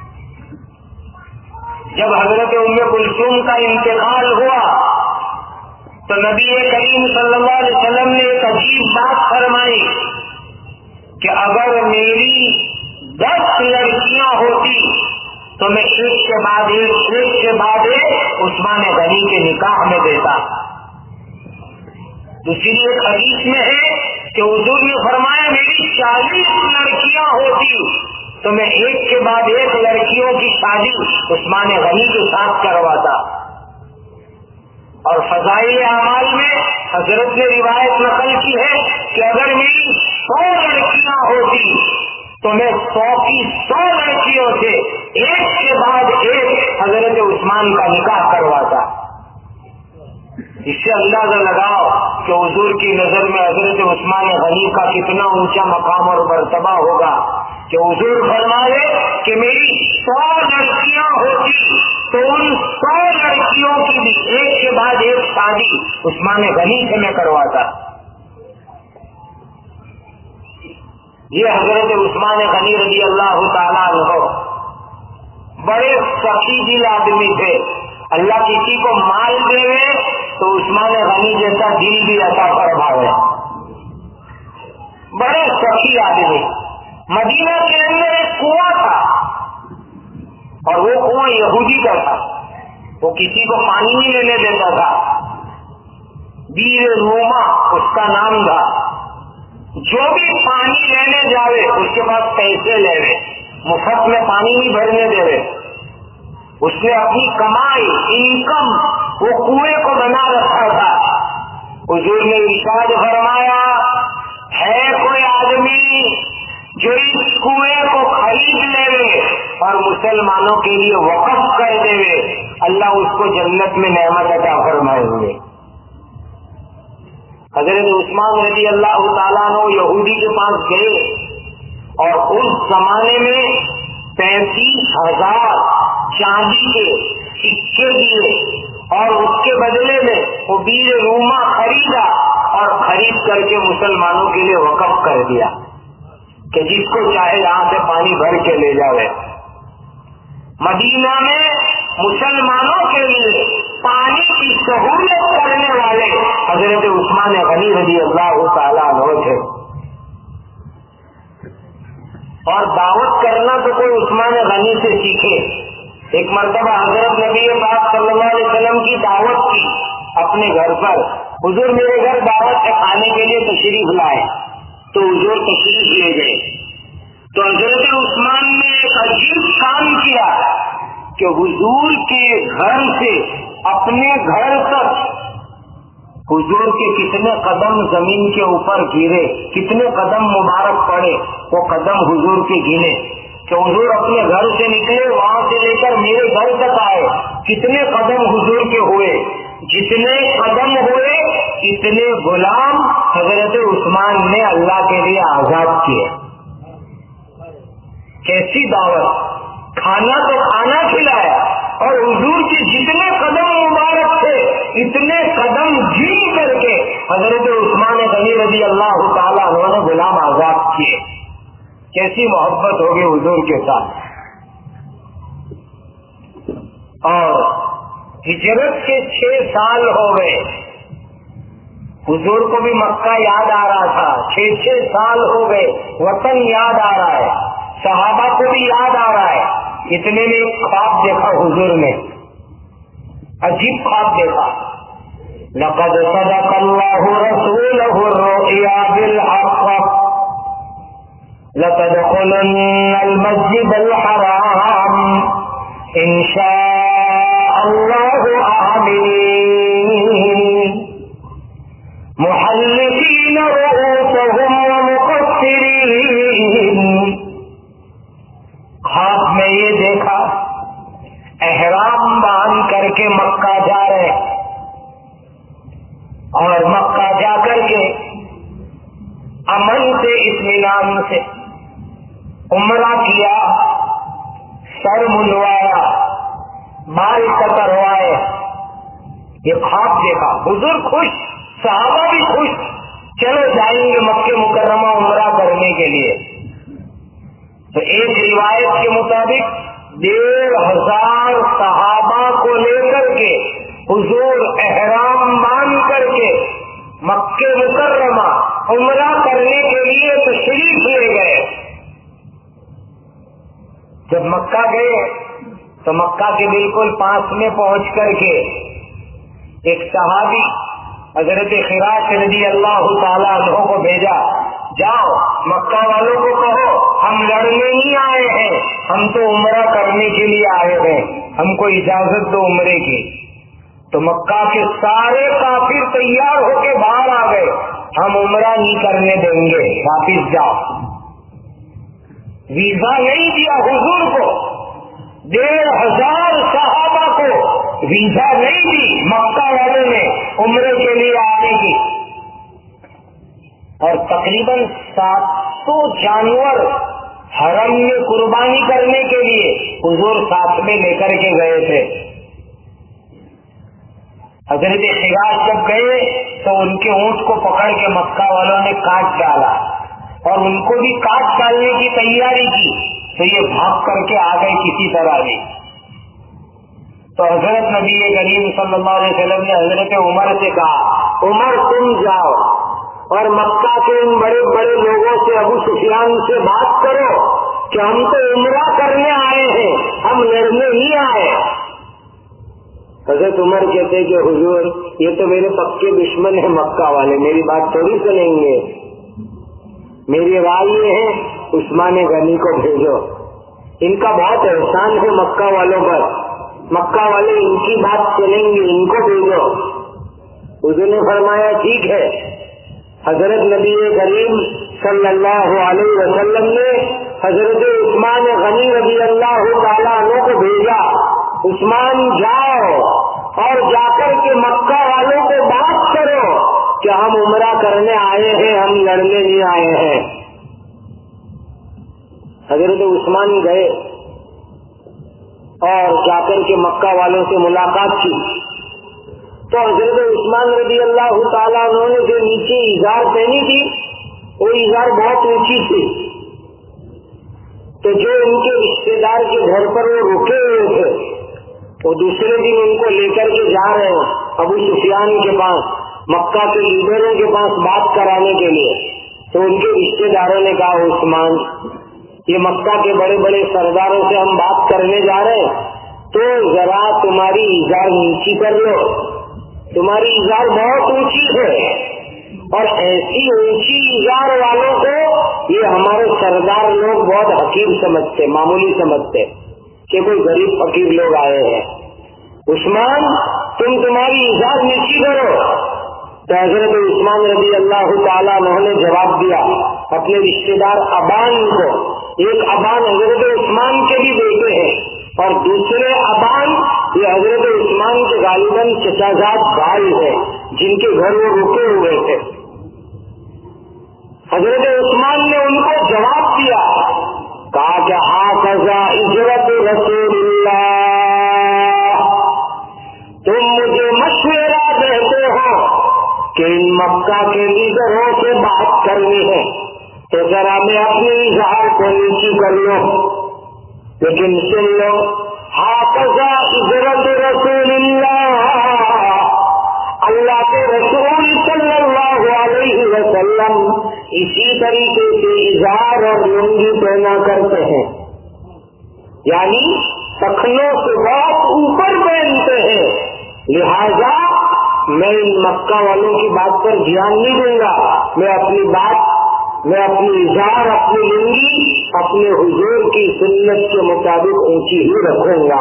جب حضرت ام کلثوم کا انتقال ہوا تو نبی کریم صلی اللہ علیہ وسلم نے ایک عجیب بات فرمائی کہ اگر میری دس لڑکیاں ہوتی تو میں ایک کے بعد ایک ایک کے بعد ایک عثمان غنی کے نکاح میں دیتا. دوسری ایک حدیث میں ہے کہ حضور نے فرمایا میری چالیس لڑکیاں ہوتی تو میں ایک کے بعد ایک لڑکیوں کی شادی عثمان غنی کے ساتھ کرواتا. اور فضائل اعمال میں حضرت نے روایت نقل کی ہے کہ اگر میری سو لڑکیاں ہوتی تو میں سو کی سو لڑکیوں سے ایک کے بعد ایک حضرت عثمان کا نکاح کرواتا. اس سے اندازہ لگاؤ کہ حضور کی نظر میں حضرت عثمان غنی کا کتنا اونچا مقام اور مرتبہ ہوگا کہ حضور فرمائے کہ میری سو لڑکیاں ہوتی تو ان سو لڑکیوں کی بھی ایک کے بعد ایک شادی عثمان غنی سے میں کرواتا. یہ حضرت عثمان غنی رضی اللہ تعالیٰ عنہ بڑے سخی دل آدمی تھے. اللہ کسی کو مال دے تو عثمان غنی جیسا دل بھی عطا فرمائے. بڑے سخی آدمی. مدینہ کے اندر ایک کنواں تھا اور وہ کنواں یہودی کا تھا. وہ کسی کو پانی نہیں لینے دیتا تھا. بیر روما اس کا نام تھا. جو بھی پانی لینے جاوے اس کے پاس پیسے لے لے, مفت میں پانی نہیں بھرنے دے رہے. اس نے اپنی کمائی انکم وہ کنویں کو بنا رکھا تھا. حضور نے ارشاد فرمایا ہے کوئی آدمی جو اس کنویں کو خرید لے اور مسلمانوں کے لیے وقف کر دے, اللہ اس کو جنت میں نعمت عطا فرمائے ہوئے. حضرت عثمان رضی اللہ تعالیٰ عنہ یہودی کے پاس گئے اور اس زمانے میں پینتیس ہزار چاندی کے سکے دیے اور اس کے بدلے میں وہ بیر روما خریدا اور خرید کر کے مسلمانوں کے لیے وقف کر دیا کہ جس کو چاہے یہاں سے پانی بھر کے لے جاوے. مدینہ میں مسلمانوں کے لیے پانی کی سہولت کرنے والے حضرت عثمان غنی رضی اللہ تعالیٰ عنہ تھے. اور دعوت کرنا تو کوئی عثمان غنی سے سیکھے. ایک مرتبہ حضرت نبی پاک صلی اللہ علیہ وسلم کی دعوت کی اپنے گھر پر. حضور میرے گھر دعوت ہے کھانے کے لیے تشریف لائے تو حضور تشریف لے گئے. تو حضرت عثمان نے ایک عجیب کام کیا کہ حضور کے گھر سے اپنے گھر تک حضور کے کتنے قدم زمین کے اوپر گرے, کتنے قدم مبارک پڑے, وہ قدم حضور کے گنے کہ حضور اپنے گھر سے نکلے وہاں سے لے کر میرے گھر تک آئے, کتنے قدم حضور کے ہوئے. جتنے قدم ہوئے اتنے غلام حضرت عثمان نے اللہ کے لیے آزاد کیے. کیسی دعوت, کھانا تو کھانا کھلایا اور حضور کے جتنے قدم مبارک تھے اتنے قدم گن کر کے حضرت عثمان غنی رضی اللہ تعالیٰ عنہ نے غلام آزاد کیے. کیسی محبت ہوگی حضور کے ساتھ. اور ہجرت کے چھ سال ہو گئے. حضور کو بھی مکہ یاد آ رہا تھا, چھ چھ سال ہو گئے, وطن یاد آ رہا ہے, صحابہ کو بھی یاد آ رہا ہے. اتنے میں ایک خواب دیکھا حضور نے, عجیب خواب دیکھا. لقد صدق اللہ رسولہ الرؤیا بالحق لتدخلن المسجد الحرام ان شاء اللہ آمنین محلقین رؤوسهم ومقصرین. خواب میں یہ دیکھا احرام باندھ کر کے مکہ جا رہے اور مکہ جا کر کے امن سے اطمینان سے عمرہ کیا, سر منڈوایا, بال کتروائے. یہ خواب دیکھا. حضور خوش, صحابہ بھی خوش, چلو جائیں گے مکہ مکرمہ عمرہ کرنے کے لیے. تو ایک روایت کے مطابق ڈیڑھ ہزار صحابہ کو لے کر کے حضور احرام باندھ کر کے مکہ مکرمہ عمرہ کرنے کے لیے تشریف لے گئے. جب مکہ گئے تو مکہ کے بالکل پاس میں پہنچ کر کے ایک صحابی حضرت خراش رضی اللہ تعالیٰ عنہ کو بھیجا، جاؤ مکہ والوں کو کہو ہم لڑنے نہیں آئے ہیں، ہم تو عمرہ کرنے کے لیے آئے ہیں، ہم کو اجازت دو عمرے کی۔ تو مکہ کے سارے کافر تیار ہو کے باہر آ گئے، ہم عمرہ نہیں کرنے دیں گے، واپس جاؤ۔ ویزا نہیں دیا حضور کو، ڈیڑھ ہزار صحابہ کو ویزا نہیں دی مکہ والوں نے عمرے کے لیے آنے کی، اور تقریباً سات سو جانور حرم میں قربانی کرنے کے لیے حضور ساتھ میں لے کر کے گئے تھے۔ حضرت خراش جب گئے تو ان کے اونٹ کو پکڑ کے مکہ والوں نے کاٹ ڈالا، اور ان کو بھی کاٹ ڈالنے کی تیاری کی، تو یہ بھاگ کر کے آ گئے کسی طرح بھی۔ تو حضرت نبی کریم صلی اللہ علیہ وسلم نے حضرت عمر سے کہا، عمر تم جاؤ اور مکہ کے ان بڑے بڑے لوگوں سے، ابو سفیان سے بات کرو کہ ہم تو عمرہ کرنے آئے ہیں، ہم لڑنے نہیں آئے۔ حضرت عمر کہتے کہ حضور یہ تو میرے پکے دشمن ہیں مکہ والے، میری بات تھوڑی سنیں گے، میری رائے یہ ہے عثمان غنی کو بھیجو، ان کا بہت احسان ہے مکہ والوں پر، مکہ والے ان کی بات سنیں گے، ان کو بھیجو۔ حضور نے فرمایا ٹھیک ہے۔ حضرت نبی کریم صلی اللہ علیہ وسلم نے حضرت عثمان غنی رضی اللہ تعالیٰ عنہ کو بھیجا، عثمان جاؤ اور جا کر کے مکہ والوں کو بات کرو کہ ہم عمرہ کرنے آئے ہیں، ہم لڑنے نہیں آئے ہیں۔ حضرت عثمان گئے اور جا کر کے مکہ والوں سے ملاقات کی، تو حضرت عثمان رضی اللہ تعالیٰ عنہ نے جو نیچے ازار پہنی تھی وہ ازار بہت اونچی تھی، تو جو ان کے رشتے دار کے گھر پر وہ رکے ہوئے تھے وہ دوسرے دن ان کو لے کر کے جا رہے ہیں ابو سفیان کے پاس، مکہ کے لیڈروں کے پاس بات کرانے کے لیے۔ تو ان کے رشتے داروں نے کہا، عثمان یہ مکہ کے بڑے بڑے سرداروں سے ہم بات کرنے جا رہے ہیں، تو ذرا تمہاری ازار نیچی کر لو، تمہاری ازار بہت اونچی ہے، اور ایسی اونچی ازار والوں کو یہ ہمارے سردار لوگ بہت حقیر سمجھتے، معمولی سمجھتے کہ کوئی غریب فقیر لوگ آئے ہیں۔ عثمان تم تمہاری ازار نیچی کرو۔ تو حضرت عثمان رضی اللہ تعالیٰ عنہ نے جواب دیا اپنے رشتے دار ابان کو، ایک ابان حضرت عثمان کے بھی بیٹے ہیں اور دوسرے ابان یہ حضرت عثمان کے غالباً چچا زاد بھائی ہے جن کے گھر وہ رکے ہوئے تھے۔ حضرت عثمان نے ان کو جواب دیا، کہا کہ ہاکذا اجرت رسول اللہ، تم مجھے مشورہ دیتے ہو کہ ان مکہ کے لیڈروں سے بات کرنی ہے تو ذرا میں اپنی اظہار کو نیچی کر لوں، لیکن سن لو، ہاکذا اجرت رسول اللہ، اللہ کے رسول صلی اللہ علیہ وسلم اسی طریقے سے اظہار اور لنگی پہنا کرتے ہیں، یعنی ٹخنوں سے بہت اوپر پہنتے ہیں، لہذا میں ان مکہ والوں کی بات پر دھیان نہیں دوں گا، میں اپنی بات، میں اپنی اظہار، اپنی لنگی اپنے حضور کی سنت کے مطابق اونچی ہی رکھوں گا۔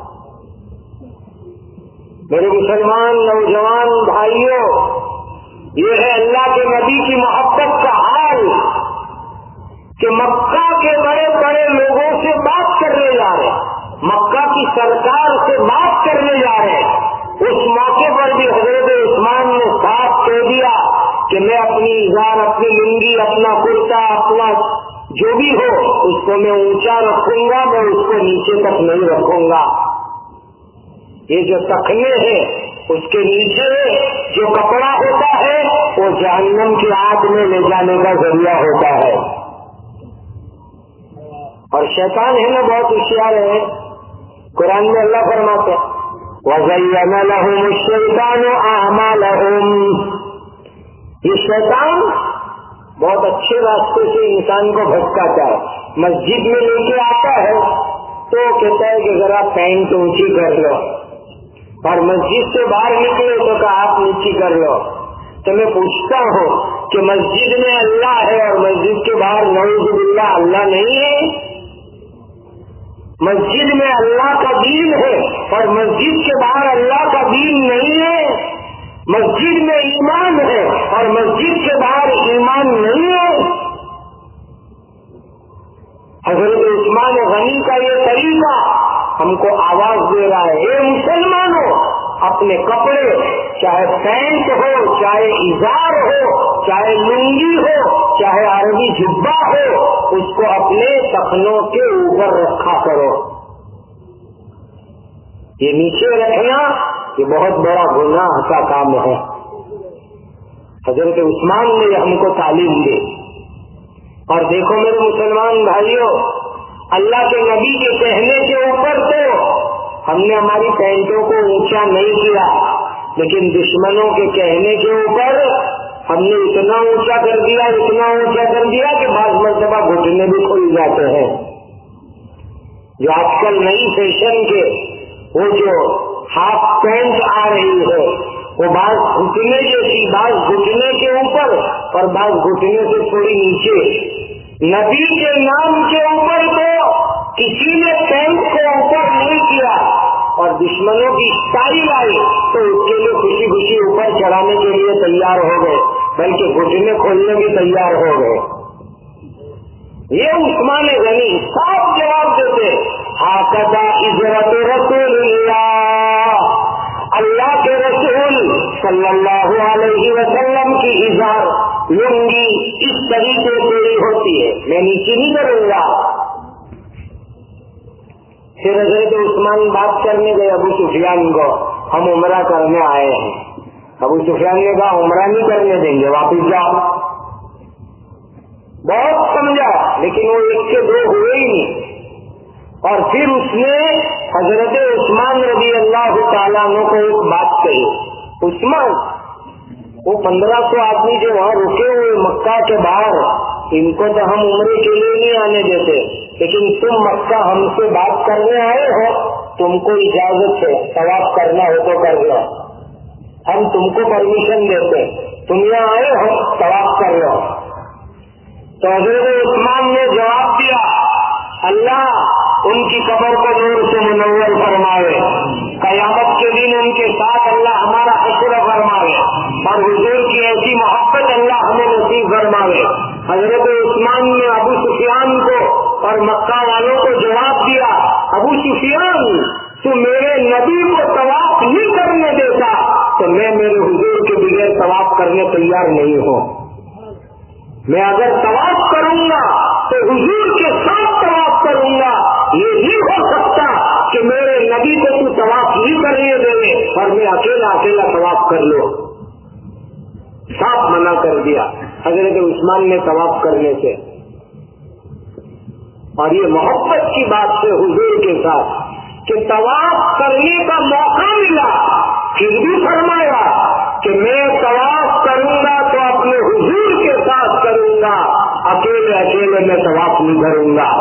میرے مسلمان نوجوان بھائیوں، یہ ہے اللہ کے نبی کی محبت کا حال کہ مکہ کے بڑے بڑے لوگوں سے بات کرنے جا رہے ہیں، مکہ کی سرکار سے بات کرنے جا رہے ہیں۔ اس موقع پر بھی حضرت عثمان نے صاف کہہ دیا کہ میں اپنی اظہار، اپنی لنگی، اپنا کرتا، اپنا جو بھی ہو اس کو میں اونچا رکھوں گا، میں اس کو نیچے تک نہیں رکھوں گا۔ یہ جو تخنے ہیں اس کے نیچے جو کپڑا ہوتا ہے وہ جہنم کی آگ میں لے جانے کا ذریعہ ہوتا ہے، اور شیطان ہے نا بہت ہوشیار ہے۔ قرآن میں اللہ فرماتے ہیں وَزَيَّنَ لَهُمُ الشَّيْطَانُ أَعْمَالَهُمْ، یہ شیطان بہت اچھے راستے سے انسان کو بھٹکاتا ہے، مسجد میں لے کے آتا ہے تو کہتا ہے کہ ذرا پینٹ اونچی کر لو، اور مسجد سے باہر نکلے تو کہا آپ نیچی کر لو، تو میں پوچھتا ہوں کہ مسجد میں اللہ ہے اور مسجد کے باہر نعوذ باللہ اللہ نہیں ہے؟ مسجد میں اللہ کا دین ہے اور مسجد کے باہر اللہ کا دین نہیں ہے؟ مسجد میں ایمان ہے اور مسجد کے باہر ایمان نہیں ہے؟ حضرت عثمان غنی کا یہ طریقہ ہم کو آواز دے رہا ہے، اے مسلمانوں، اپنے کپڑے چاہے پینٹ ہو، چاہے ازار ہو، چاہے لنگی ہو، چاہے عربی جبہ ہو، اس کو اپنے ٹخنوں کے اوپر رکھا کرو۔ یہ نیچے رکھنا یہ بہت بڑا گناہ کا کام ہے۔ حضرت عثمان نے ہم کو تعلیم دی۔ اور دیکھو میرے مسلمان بھائیوں، اللہ کے نبی کے کہنے کے اوپر تو ہم نے ہماری پینٹوں کو اونچا نہیں کیا، لیکن دشمنوں کے کہنے کے اوپر ہم نے اتنا اونچا کر دیا اتنا اونچا کر دیا کہ بعض مرتبہ گھٹنے بھی کھل جاتے ہیں۔ جو آج کل نئی فیشن کے وہ جو ہاف پینٹ آ رہی ہے، وہ بعض گھٹنے جیسی، بعض گھٹنے کے اوپر اور بعض گھٹنے سے تھوڑی نیچے۔ نبی کے نام کے اوپر تو کسی نے پینٹ کو اوپر نہیں کیا، اور دشمنوں کی اسٹائل آئی تو اس کے لیے خوشی خوشی اوپر چڑھانے کے لیے تیار ہو گئے، بلکہ گھٹنے کھولنے بھی تیار ہو گئے۔ یہ عثمان غنی صاف جواب دیتے، ہاکذا اجرت رسول اللہ، اللہ کے رسول صلی اللہ علیہ وسلم کی ازار لنگی اس طریقے سے ہی ہوتی ہے، میں نیچے نہیں کروں گا۔ پھر حضرت عثمان بات کرنے گئے ابو سفیان کو، ہم عمرہ کرنے آئے ہیں۔ ابو سفیان نے کہا عمرہ نہیں کرنے دیں گے، واپس جاؤ۔ بہت سمجھا لیکن وہ ایک سے دو ہوئے ہی نہیں۔ اور پھر اس نے حضرت عثمان رضی اللہ تعالیٰ عنہ کو ایک بات کہی، عثمان وہ پندرہ سو آدمی جو وہاں رکے ہوئے مکہ کے باہر، ان کو تو ہم عمرے کے لیے نہیں آنے دیتے، لیکن تم مکہ ہم سے بات کرنے آئے ہو، تم کو اجازت ہے، طواف کرنا ہو تو کر لو، ہم تم کو پرمیشن دیتے، تم یہاں آئے ہو طواف کر لو۔ تو حضرت عثمان نے جواب دیا، اللہ ان کی قبر کو نور سے منور فرماوے، قیامت کے دن ان کے ساتھ اللہ ہمارا حشر فرماوے، اور حضور کی ایسی محبت اللہ ہمیں نصیب فرماوے۔ حضرت عثمان نے ابو سفیان کو اور مکہ والوں کو جواب دیا، ابو سفیان تو میرے نبی کو طواف نہیں کرنے دیتا تو میں میرے حضور کے بغیر طواف کرنے تیار نہیں ہوں۔ میں اگر طواف کروں گا تو حضور کے ساتھ طواف کروں گا، یہ نہیں ہو سکتا کہ میرے نبی کو تو طواف نہیں کرنے دے اور میں اکیلا اکیلا طواف کر لوں۔ صاف منع کر دیا حضرت عثمان نے طواف کرنے سے۔ اور یہ محبت کی بات ہے حضور کے ساتھ کہ طواف کرنے کا موقع ملا، پھر بھی فرمایا کہ میں طواف کروں گا تو اپنے حضور کے ساتھ کروں گا، اکیلے اکیلے میں طواف نہیں کروں گا۔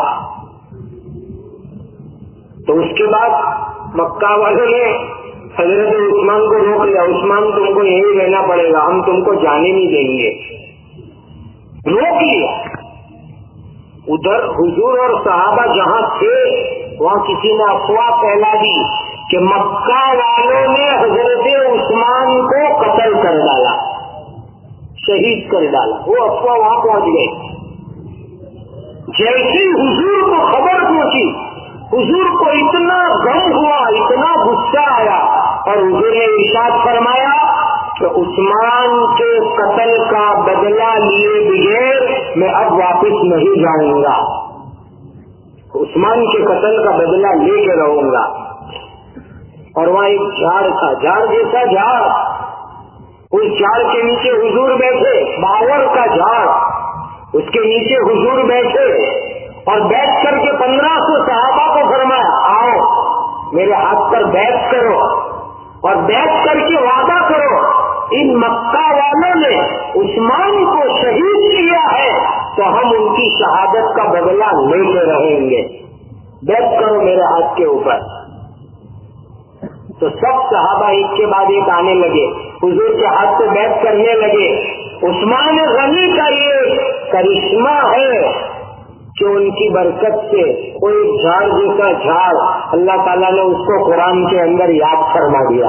تو اس کے بعد مکہ والوں نے حضرت عثمان کو روک لیا، عثمان تم کو یہیں رہنا پڑے گا، ہم تم کو جانے نہیں دیں گے، روک لیا۔ ادھر حضور اور صحابہ جہاں تھے وہاں کسی نے افواہ پھیلا دی کہ مکہ والوں نے حضرت عثمان کو قتل کر ڈالا، شہید کر ڈالا۔ وہ افواہ وہاں پہنچ گئے۔ جیسی حضور کو خبر پہنچی، حضور کو اتنا غم ہوا، اتنا غصہ آیا، اور حضور نے ارشاد فرمایا کہ عثمان کے قتل کا بدلہ لیے بغیر میں اب واپس نہیں جاؤں گا، عثمان کے قتل کا بدلہ لے کے رہوں گا۔ اور وہاں ایک جھاڑ تھا، جھاڑ جیسا جھاڑ، اس جھاڑ کے نیچے حضور بیٹھے، باور کا جھاڑ، اس کے نیچے حضور بیٹھے، اور بیٹھ کر کے پندرہ سو صحابہ کو فرمایا آؤ میرے ہاتھ پر بیعت کرو، اور بیعت کر کے وعدہ کرو ان مکہ والوں نے عثمان کو شہید کیا ہے تو ہم ان کی شہادت کا بدلہ لیتے رہیں گے، بیعت کرو میرے ہاتھ کے اوپر۔ تو سب صحابہ ایک کے بعد ایک آنے لگے، حضور کے ہاتھ سے بیعت کرنے لگے۔ عثمان غنی کا یہ کرشمہ ہے کہ ان کی برکت سے کوئی جھاڑ جیسا جھاڑ اللہ تعالیٰ نے اس کو قرآن کے اندر یاد فرما دیا۔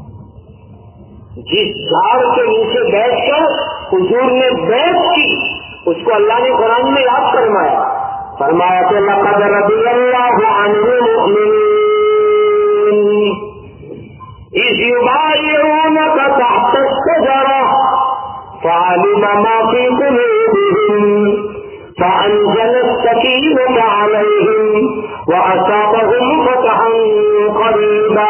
جس جھاڑ کے نیچے بیٹھ کر حضور نے بیعت کی اس کو اللہ نے قرآن میں یاد فرمایا، فرمایا کہ لقد رضی اللہ عن المؤمنین اذ یبایعونک تحت الشجرہ فعلم ما فی قلوبہم فأنزل السکینة علیہم وأصابهم فتحا قریبا۔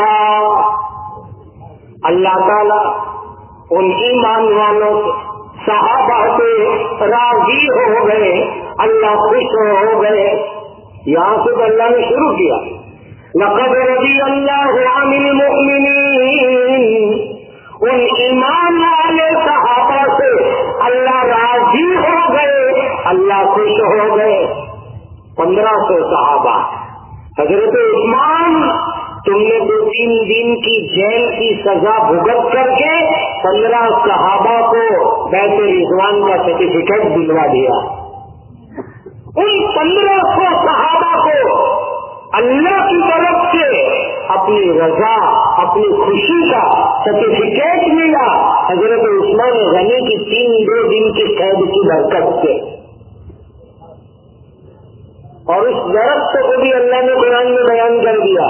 اللہ تعالیٰ ان ایمان والوں سے، صحابہ سے راضی ہو گئے، اللہ خوش ہو گئے۔ یہاں سے اللہ نے شروع کیا، لقد رضی اللہ عن المؤمنین، ان ایمان والے صحابہ سے اللہ راضی ہو گئے، اللہ خوش ہو گئے۔ پندرہ سو صحابہ، حضرت عثمان تم نے دو تین دن کی جیل کی سزا بھگت کر کے پندرہ صحابہ کو بیعت رضوان کا سرٹیفکیٹ دلوا دیا۔ ان پندرہ سو صحابہ کو اللہ کی طرف سے اپنی رضا، اپنی خوشی کا سرٹیفکیٹ ملا حضرت عثمان غنی کی تین دو دن کی قید کی برکت سے۔ اور اس درخت کو بھی اللہ نے قرآن میں بیان کر دیا،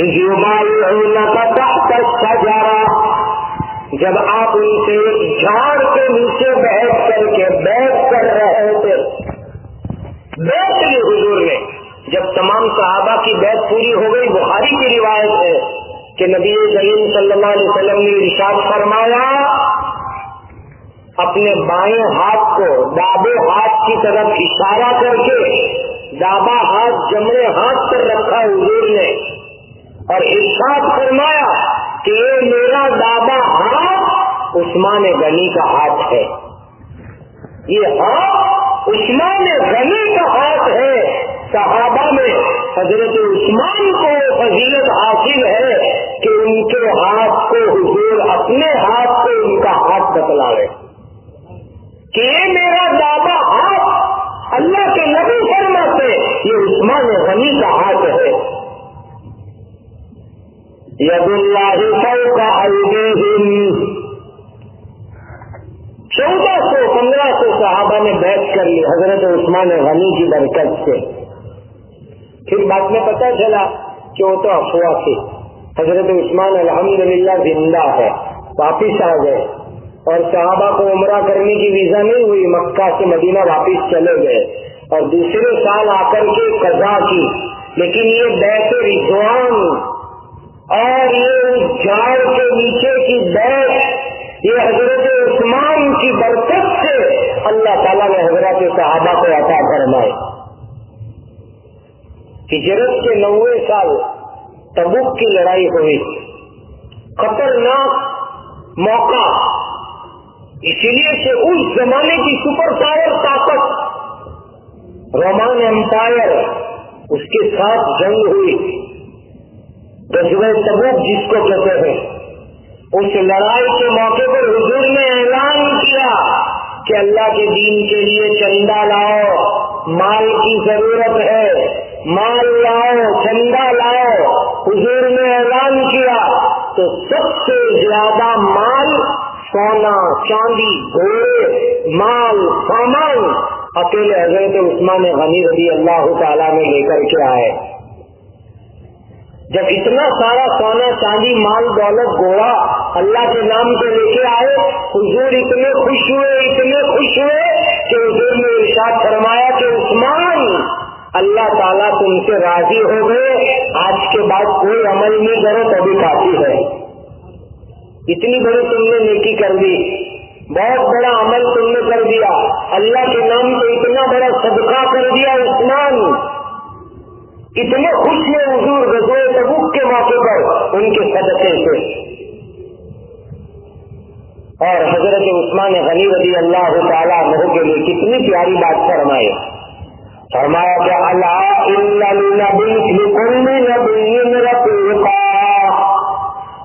تحت الشجرہ، جب آپ ان سے جھاڑ کے نیچے بیٹھ کر کے بیٹھ کر رہے تھے، بیٹھ لی حضور نے۔ جب تمام صحابہ کی بیعت پوری ہو گئی، بخاری کی روایت ہے کہ نبی کریم صلی اللہ علیہ وسلم نے ارشاد فرمایا، اپنے بائیں ہاتھ کو دابے ہاتھ کی طرف اشارہ کر کے دابا ہاتھ جمڑے ہاتھ پر رکھا حضور نے، اور ارشاد فرمایا کہ یہ میرا دابا ہاتھ عثمان غنی کا ہاتھ ہے، یہ ہاتھ عثمان غنی کا ہاتھ ہے۔ صحابہ میں حضرت عثمان کو فضیلت حاصل ہے کہ ان کے ہاتھ کو حضور اپنے ہاتھ کو ان کا ہاتھ بتلاوے کہ یہ میرا دابا ہاتھ، اللہ کے نبی فرماتے یہ عثمان غنی کا ہاتھ ہے۔ ید اللہ فوق ایدیہم، چودہ سو پندرہ سو صحابہ نے بیعت کر لی حضرت عثمان غنی کی برکت سے۔ پھر بعد میں پتہ چلا کہ وہ تو افواہ تھی، حضرت عثمان الحمدللہ زندہ ہے، واپس آ گئے، اور صحابہ کو عمرہ کرنے کی ویزا نہیں ہوئی، مکہ سے مدینہ واپس چلے گئے، اور دوسرے سال آ کر کے قضا کی۔ لیکن یہ بیعت رضوان اور یہ جھاڑ کے نیچے کی بیعت، یہ حضرت عثمان کی برکت سے اللہ تعالیٰ نے حضرت صحابہ کو عطا فرمائے۔ ہجرت کے نوے سال تبوک کی لڑائی ہوئی، خطرناک موقع، اسی لیے سے اس زمانے کی سپر پاور طاقت رومان امپائر، اس کے ساتھ جنگ ہوئی، غزوہ تبوک جس کو کہتے ہیں۔ اس لڑائی کے موقع پر حضور نے اعلان کیا کہ اللہ کے دین کے لیے چندہ لاؤ، مال کی ضرورت ہے، مال لاؤ، چندہ لاؤ۔ حضور نے اعلان کیا تو سب سے زیادہ مال، سونا چاندی، گھوڑے، مال، سامان اکیلے حضرت عثمان غنی رضی اللہ تعالیٰ نے لے کر کے آئے۔ جب اتنا سارا سونا چاندی مال دولت گھوڑا اللہ کے نام سے لے کے آئے، حضور اتنے خوش ہوئے اتنے خوش ہوئے کہ حضور نے ارشاد فرمایا کہ عثمان، اللہ تعالیٰ تم سے راضی ہو گئے، آج کے بعد کوئی عمل نہیں کرو تو بھی کافی ہے۔ اتنی بڑی تم نے نیکی کر دی، بہت بڑا عمل تم نے کر دیا، اللہ کے نام پہ اتنا بڑا صدقہ کر دیا عثمان۔ اتنے خوش ہیں حضور غزوہ تبوک کے موقع پر ان کے صدقے سے۔ اور حضرت عثمان غنی رضی اللہ تعالیٰ عنہ کے لیے کتنی پیاری بات فرمائے، فرمایا کہ اللہ ان للنبی لکل نبی رفیقا،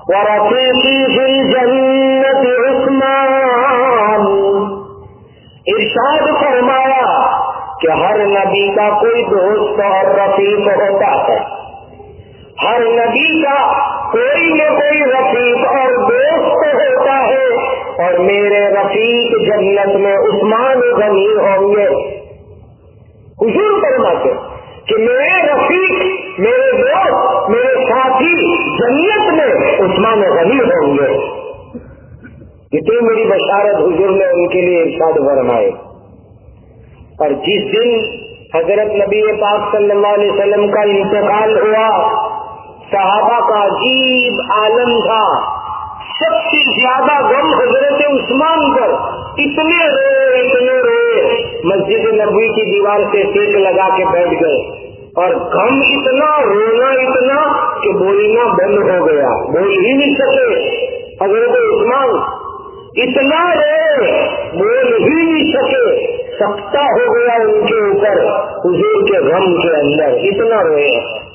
ورفیقی فی الجنت عثمان، ارشاد فرمایا کہ ہر نبی کا کوئی دوست اور رفیق ہوتا ہے، ہر نبی کا کوئی نہ کوئی رفیق اور دوست ہوتا ہے، اور میرے رفیق جنت میں عثمان غنی ہوں گے۔ حضور فرماتے کہ میرے رفیق، میرے دوست، میرے ساتھی جنت میں عثمان غنی ہوں گے۔ اتنی میری بشارت حضور نے ان کے لیے ارشاد فرمائے۔ اور جس دن حضرت نبی پاک صلی اللہ علیہ وسلم کا انتقال ہوا، صحابہ کا عجیب عالم تھا، سب سے زیادہ غم حضرت عثمان پر، اتنے روئے اتنے روئے، مسجد نبوی کی دیوار سے ٹیک لگا کے بیٹھ گئے، اور غم اتنا، رونا اتنا کہ بولنا بند ہو گیا، بول ہی نہیں سکے۔ حضرت عثمان اتنا روئے، بول ہی نہیں سکے، سکتہ ہو گیا ان کے اوپر حضور کے غم کے اندر، اتنا روئے۔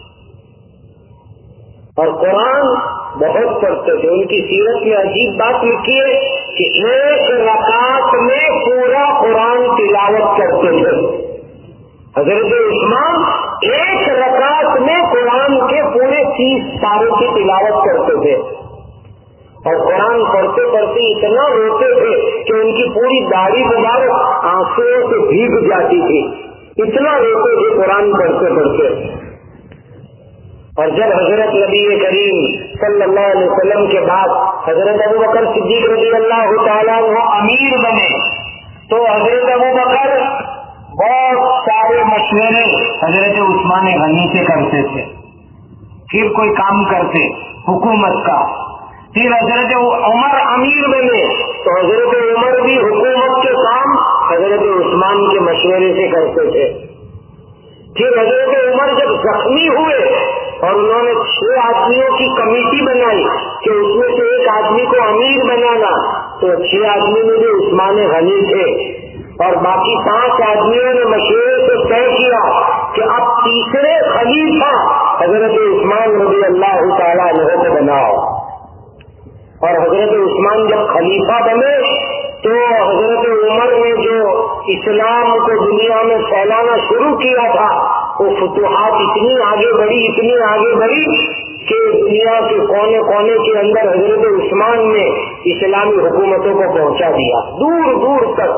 اور قرآن بہت پڑھتے تھے، ان کی سیرت میں عجیب بات لکھی ہے کہ ایک رکعت میں پورا قرآن تلاوت کرتے تھے۔ حضرت عثمان ایک رکعت میں قرآن کے پورے تیس پاروں کی تلاوت کرتے تھے، اور قرآن پڑھتے پڑھتے اتنا روتے تھے کہ ان کی پوری داڑھی مبارک آنسوؤں سے بھیگ جاتی تھی، اتنا روتے تھے قرآن پڑھتے پڑھتے۔ اور جب حضرت نبی کریم صلی اللہ علیہ وسلم کے بعد حضرت ابو بکر صدیق رضی اللہ تعالیٰ وہ امیر بنے، تو حضرت ابو بکر بہت سارے مشورے حضرت عثمان غنی سے کرتے تھے، پھر کوئی کام کرتے حکومت کا، پھر حضرت عمر امیر بنے تو حضرت عمر بھی حکومت کے کام حضرت عثمان کے مشورے سے کرتے تھے۔ پھر حضرت عمر جب زخمی ہوئے اور انہوں نے چھ آدمیوں کی کمیٹی بنائی کہ اس میں سے ایک آدمی کو امیر بنانا، تو چھ آدمی میں جو عثمان غنی تھے، اور باقی پانچ آدمیوں نے مشورے سے طے کیا کہ اب تیسرے خلیفہ حضرت عثمان رضی اللہ تعالیٰ عنہ کو بناؤ۔ اور حضرت عثمان جب خلیفہ بنے تو حضرت عمر نے جو اسلام کو دنیا میں پھیلانا شروع کیا تھا، وہ فتوحات اتنی آگے بڑھی اتنی آگے بڑھی کہ دنیا کے کونے کونے کے اندر حضرت عثمان نے اسلامی حکومتوں کو پہنچا دیا دور دور تک،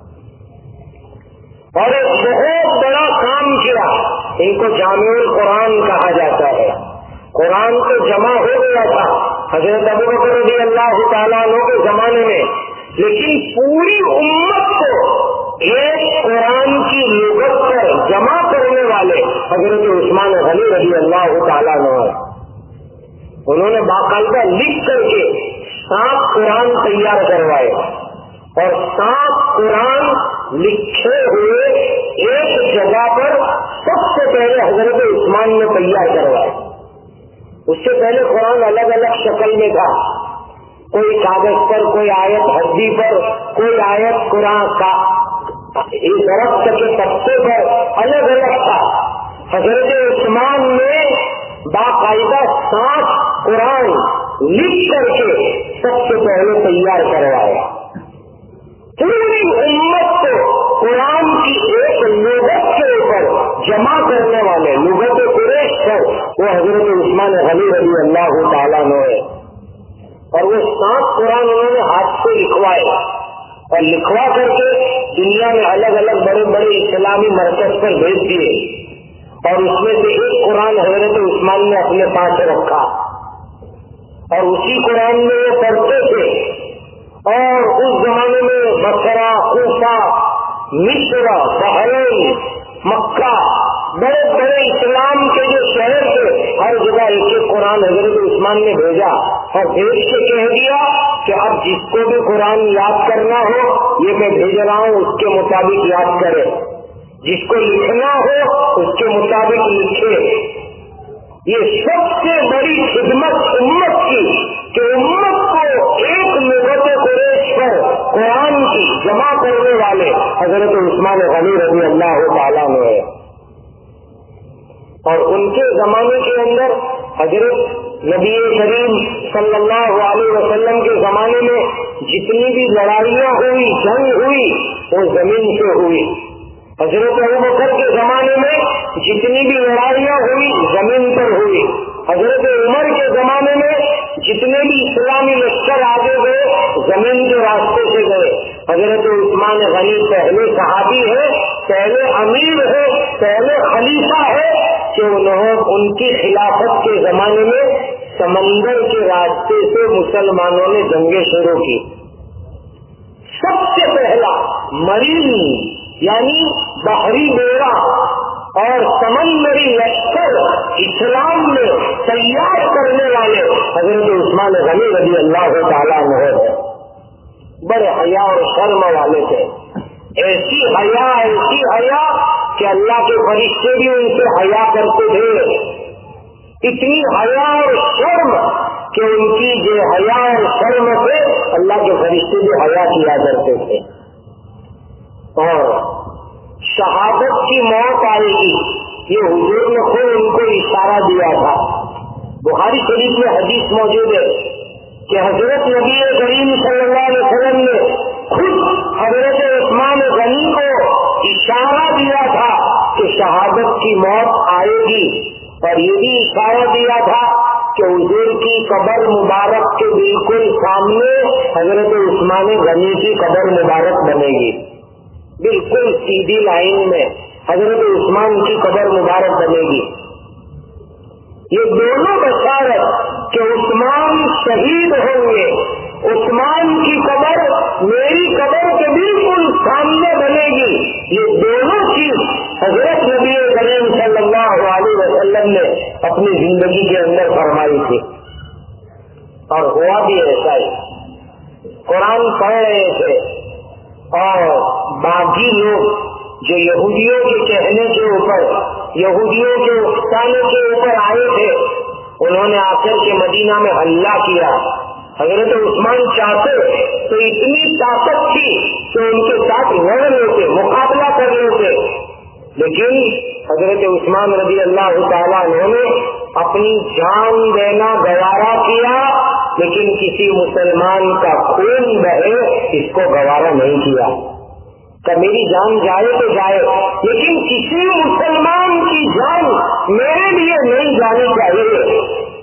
اور ایک بہت بڑا کام کیا۔ ان کو جامع القرآن کہا جاتا ہے۔ قرآن تو جمع ہو گیا تھا حضرت ابو بکر رضی اللہ تعالیٰ عنہ کے زمانے میں، لیکن پوری امت کو ایک قرآن کی لغت پر جمع کرنے والے حضرت عثمان غنی رضی اللہ تعالیٰ عنہ، انہوں نے باقاعدہ لکھ کر کے سات قرآن تیار کروائے، اور سات قرآن لکھے ہوئے ایک جگہ پر سب سے پہلے حضرت عثمان نے تیار کروائے۔ اس سے پہلے قرآن الگ الگ شکل میں تھا، کوئی کاغذ پر، کوئی آیت ہڈی پر، کوئی آیت قرآن کا درخت کے پتے پر، الگ الگ تھا۔ حضرت عثمان نے باقاعدہ سات قرآن لکھ کر کے سب سے پہلے تیار کروایا۔ پوری امت کو قرآن کی ایک لغت کے اوپر جمع کرنے والے، لغت قریش پر، وہ حضرت عثمان غنی رضی اللہ تعالیٰ عنہ ہے۔ اور وہ سات قرآن انہوں نے ہاتھ سے لکھوائے، اور لکھوا کر کے دنیا میں الگ الگ بڑے بڑے اسلامی مرکز پر بھیج دیے، اور اس میں سے ایک قرآن حضرت عثمان نے اپنے پاس رکھا، اور اسی قرآن میں وہ پڑھتے تھے۔ اور اس زمانے میں بصرہ، کوفہ، مصر، بحرین، مکہ، بڑے بڑے اسلام کے جو شہر تھے، ہر جگہ ایک ایک قرآن حضرت عثمان نے بھیجا، اور بھیج کے کہہ دیا کہ اب جس کو بھی قرآن یاد کرنا ہو، یہ میں بھیج رہا ہوں، اس کے مطابق یاد کرے، جس کو لکھنا ہو اس کے مطابق لکھے۔ یہ سب سے بڑی خدمت امت کی کہ امت کو ایک لغت قریش پر قرآن کی جمع کرنے والے حضرت عثمان غنی رضی اللہ تعالیٰ عنہ ہے۔ اور ان کے زمانے کے اندر حضرت نبی کریم صلی اللہ علیہ وسلم کے زمانے میں جتنی بھی لڑائیاں ہوئی، جنگ ہوئی، وہ زمین سے ہوئی. حضرت ابوبکر کے زمانے میں جتنی بھی لڑائیاں ہوئی زمین پر ہوئی. حضرت عمر کے زمانے میں جتنے بھی اسلامی لشکر آگے گئے زمین کے راستے سے گئے. حضرت عثمان غنی پہلے صحابی ہے، پہلے امیر ہے، پہلے خلیفہ ہے کہ انہوں ان کی خلافت کے زمانے میں سمندر کے راستے سے مسلمانوں نے جنگیں شروع کی. سب سے پہلا مرین یعنی بحری بیڑا اور سمندری لشکر اسلام میں تیار کرنے والے حضرت عثمان غنی رضی اللہ تعالیٰ عنہ ہے. بڑے حیا اور شرم والے تھے. ایسی حیا ایسی حیا کہ اللہ کے فرشتے بھی ان سے حیا کرتے تھے. اتنی حیا اور شرم کہ ان کی جو حیا اور شرم سے اللہ کے فرشتے بھی حیا کیا کرتے تھے. اور شہادت کی موت آئے گی یہ حضور نے خود ان کو اشارہ دیا تھا. بخاری شریف میں حدیث موجود ہے کہ حضرت نبی کریم صلی اللہ علیہ وسلم نے خود حضرت عثمان غنی کو اشارہ دیا تھا کہ شہادت کی موت آئے گی، اور یہ بھی اشارہ دیا تھا کہ حضور کی قبر مبارک کے بالکل سامنے حضرت عثمان غنی کی قبر مبارک بنے گی. بالکل سیدھی لائن میں حضرت عثمان کی قبر مبارک بنے گی. یہ دونوں بشارت کہ عثمان شہید ہوں گے، عثمان کی قبر میری قبر کے بالکل سامنے بنے گی، یہ دونوں چیز حضرت نبی کریم صلی اللہ علیہ وسلم نے اپنی زندگی کے اندر فرمائی تھی. اور ہوا بھی ایسا ہی. قرآن پڑھ رہے تھے اور باغی لوگ جو یہودیوں کے کہنے کے اوپر، یہودیوں کے اکسانے کے اوپر آئے تھے، انہوں نے آ کر کے مدینہ میں حملہ کیا. حضرت عثمان چاہتے تو اتنی طاقت تھی کہ ان کے ساتھ لڑ لیتے، مقابلہ کر لیتے، لیکن حضرت عثمان رضی اللہ تعالیٰ انہوں نے اپنی جان دینا گوارا کیا، لیکن کسی مسلمان کا خون بہے اس کو گوارا نہیں کیا. کہ میری جان جائے تو جائے، لیکن کسی مسلمان کی جان میرے لیے نہیں جانی چاہیے.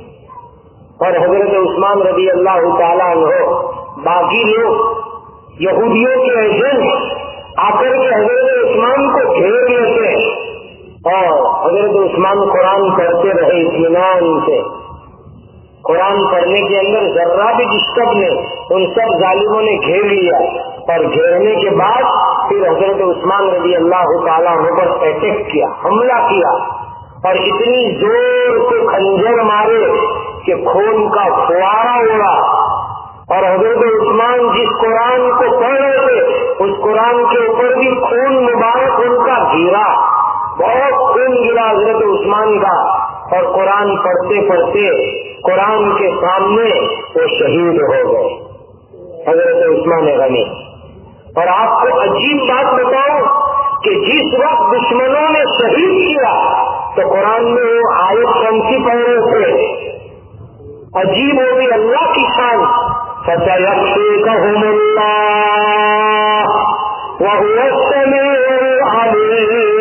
اور حضرت عثمان رضی اللہ تعالیٰ عنہ باقی لوگ یہودیوں کے ایجنٹ آ کر کے حضرت عثمان کو گھیر لیتے اور حضرت عثمان قرآن پڑھتے رہے اطمینان سے. قرآن پڑھنے کے اندر ذرا بھی ڈسٹرب نہیں، ان سب ظالموں نے گھیر لیا. اور گھیرنے کے بعد پھر حضرت عثمان رضی اللہ تعالیٰ عنہ پر اٹیک کیا، حملہ کیا، اور اتنی زور سے خنجر مارے کہ خون کا فوارہ اڑا. اور حضرت عثمان جس قرآن کو پڑھ رہے تھے اس قرآن کے اوپر بھی خون مبارک ان کا گرا، بہت خون گرا حضرت عثمان کا. اور قرآن پڑھتے پڑھتے قرآن کے سامنے وہ شہید ہو گئے حضرت عثمان غنی. اور آپ کو عجیب بات بتاؤں کہ جس وقت دشمنوں نے شہید کیا تو قرآن میں وہ آیت کون سی پڑھ رہے تھے؟ عجیب ہو بھی اللہ کی شان، فَسَيَكْفِيكَهُمُ اللَّهُ وَهُوَ السَّمِيعُ الْعَلِيمُ.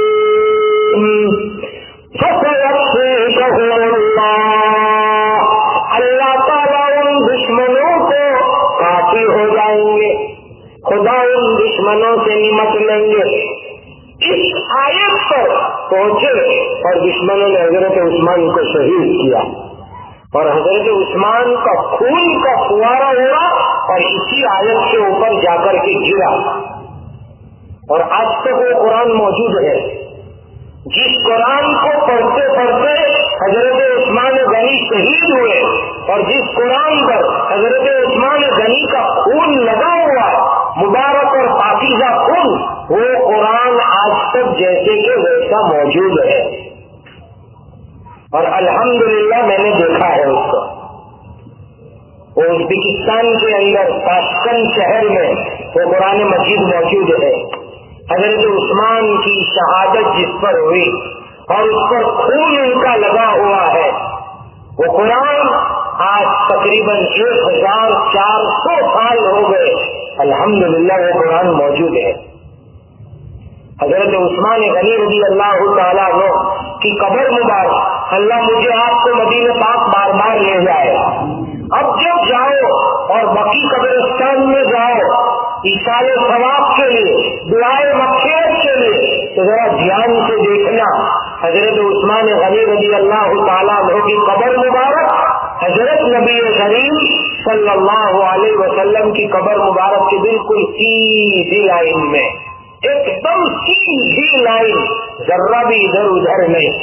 فَسَيَكْفِيكَهُمُ اللَّهُ، اللہ تعالیٰ ان دشمنوں کو کافی ہو جائیں گے، خدا ان دشمنوں سے نمٹ لیں گے. اس آیت پر پہنچے اور دشمنوں نے حضرت عثمان کو شہید کیا، اور حضرت عثمان کا خون کا فوارہ ہوا اور اسی آیت کے اوپر جا کر کے گرا. اور آج تک وہ قرآن موجود ہے. جس قرآن کو پڑھتے پڑھتے حضرت عثمان غنی شہید ہوئے اور جس قرآن پر حضرت عثمان غنی کا خون لگا ہوا مبارک اور پاکیزہ خون، وہ قرآن آج تک جیسے کہ ویسا موجود ہے. اور الحمدللہ میں نے دیکھا ہے اس کو. وہ ازبکستان کے اندر تاشکند شہر میں وہ قرآن مجید موجود ہے. حضرت عثمان کی شہادت جس پر ہوئی اور اس پر خون ان کا لگا ہوا ہے، وہ قرآن آج تقریباً ایک ہزار چار سو سال ہو گئے، الحمدللہ وہ قرآن موجود ہے۔ حضرت عثمان غنی رضی اللہ تعالیٰ عنہ کی قبر مبارک، اللہ مجھے آپ کو مدینہ پاک بار بار لے جائے، اب جب جاؤ اور بقی قبرستان میں جاؤ ایصال ثواب کے لیے، دعائے مغفرت کے لیے، تو ذرا دھیان سے دیکھنا حضرت عثمان غنی رضی اللہ تعالیٰ عنہ کی قبر مبارک حضرت نبی کریم صلی اللہ علیہ وسلم کی قبر مبارک کی بالکل سیدھی لائن میں، ایک دم سیدھی لائن، ذرہ بھی ادھر ادھر نہیں۔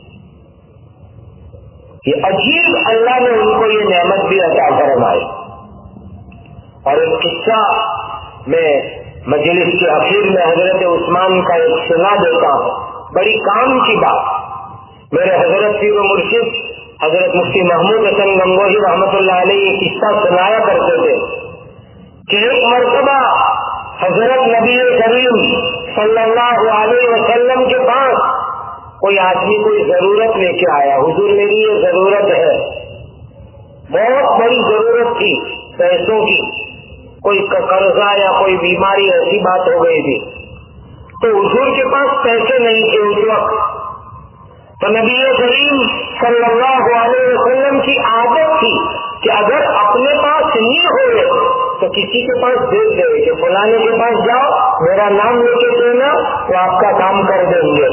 یہ عجیب اللہ نے ان کو یہ نعمت بھی عطا فرمائی۔ اور ایک قصہ میں مجلس کے اخیر میں حضرت عثمان کا ایک سنا دیتا ہوں، بڑی کام کی بات۔ میرے حضرت پیر و مرشد حضرت مفتی محمود حسن گنگوہی رحمۃ اللہ علیہ یہ قصہ سنایا کرتے تھے کہ ایک مرتبہ حضرت نبی کریم صلی اللہ علیہ وسلم کے پاس کوئی آدمی کوئی ضرورت لے کے آیا، حضور میری یہ ضرورت ہے، بہت بڑی ضرورت تھی پیسوں کی، کوئی قرضہ یا کوئی بیماری ایسی بات ہو گئی تھی، تو حضور کے پاس پیسے نہیں تھے اس وقت۔ تو نبی کریم صلی اللہ علیہ وسلم کی عادت تھی کہ اگر اپنے پاس نہیں ہوئے تو کسی کے پاس بھیج دے کہ فلانے کے پاس جاؤ، میرا نام لے کے دینا، وہ آپ کا کام کر دیں گے۔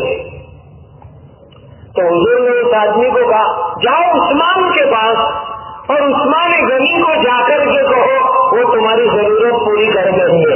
تو حضور نے اس آدمی کو کہا جاؤ عثمان کے پاس اور عثمان غنی کو جا کر کے کہو وہ تمہاری ضرورت پوری کر دیں گے۔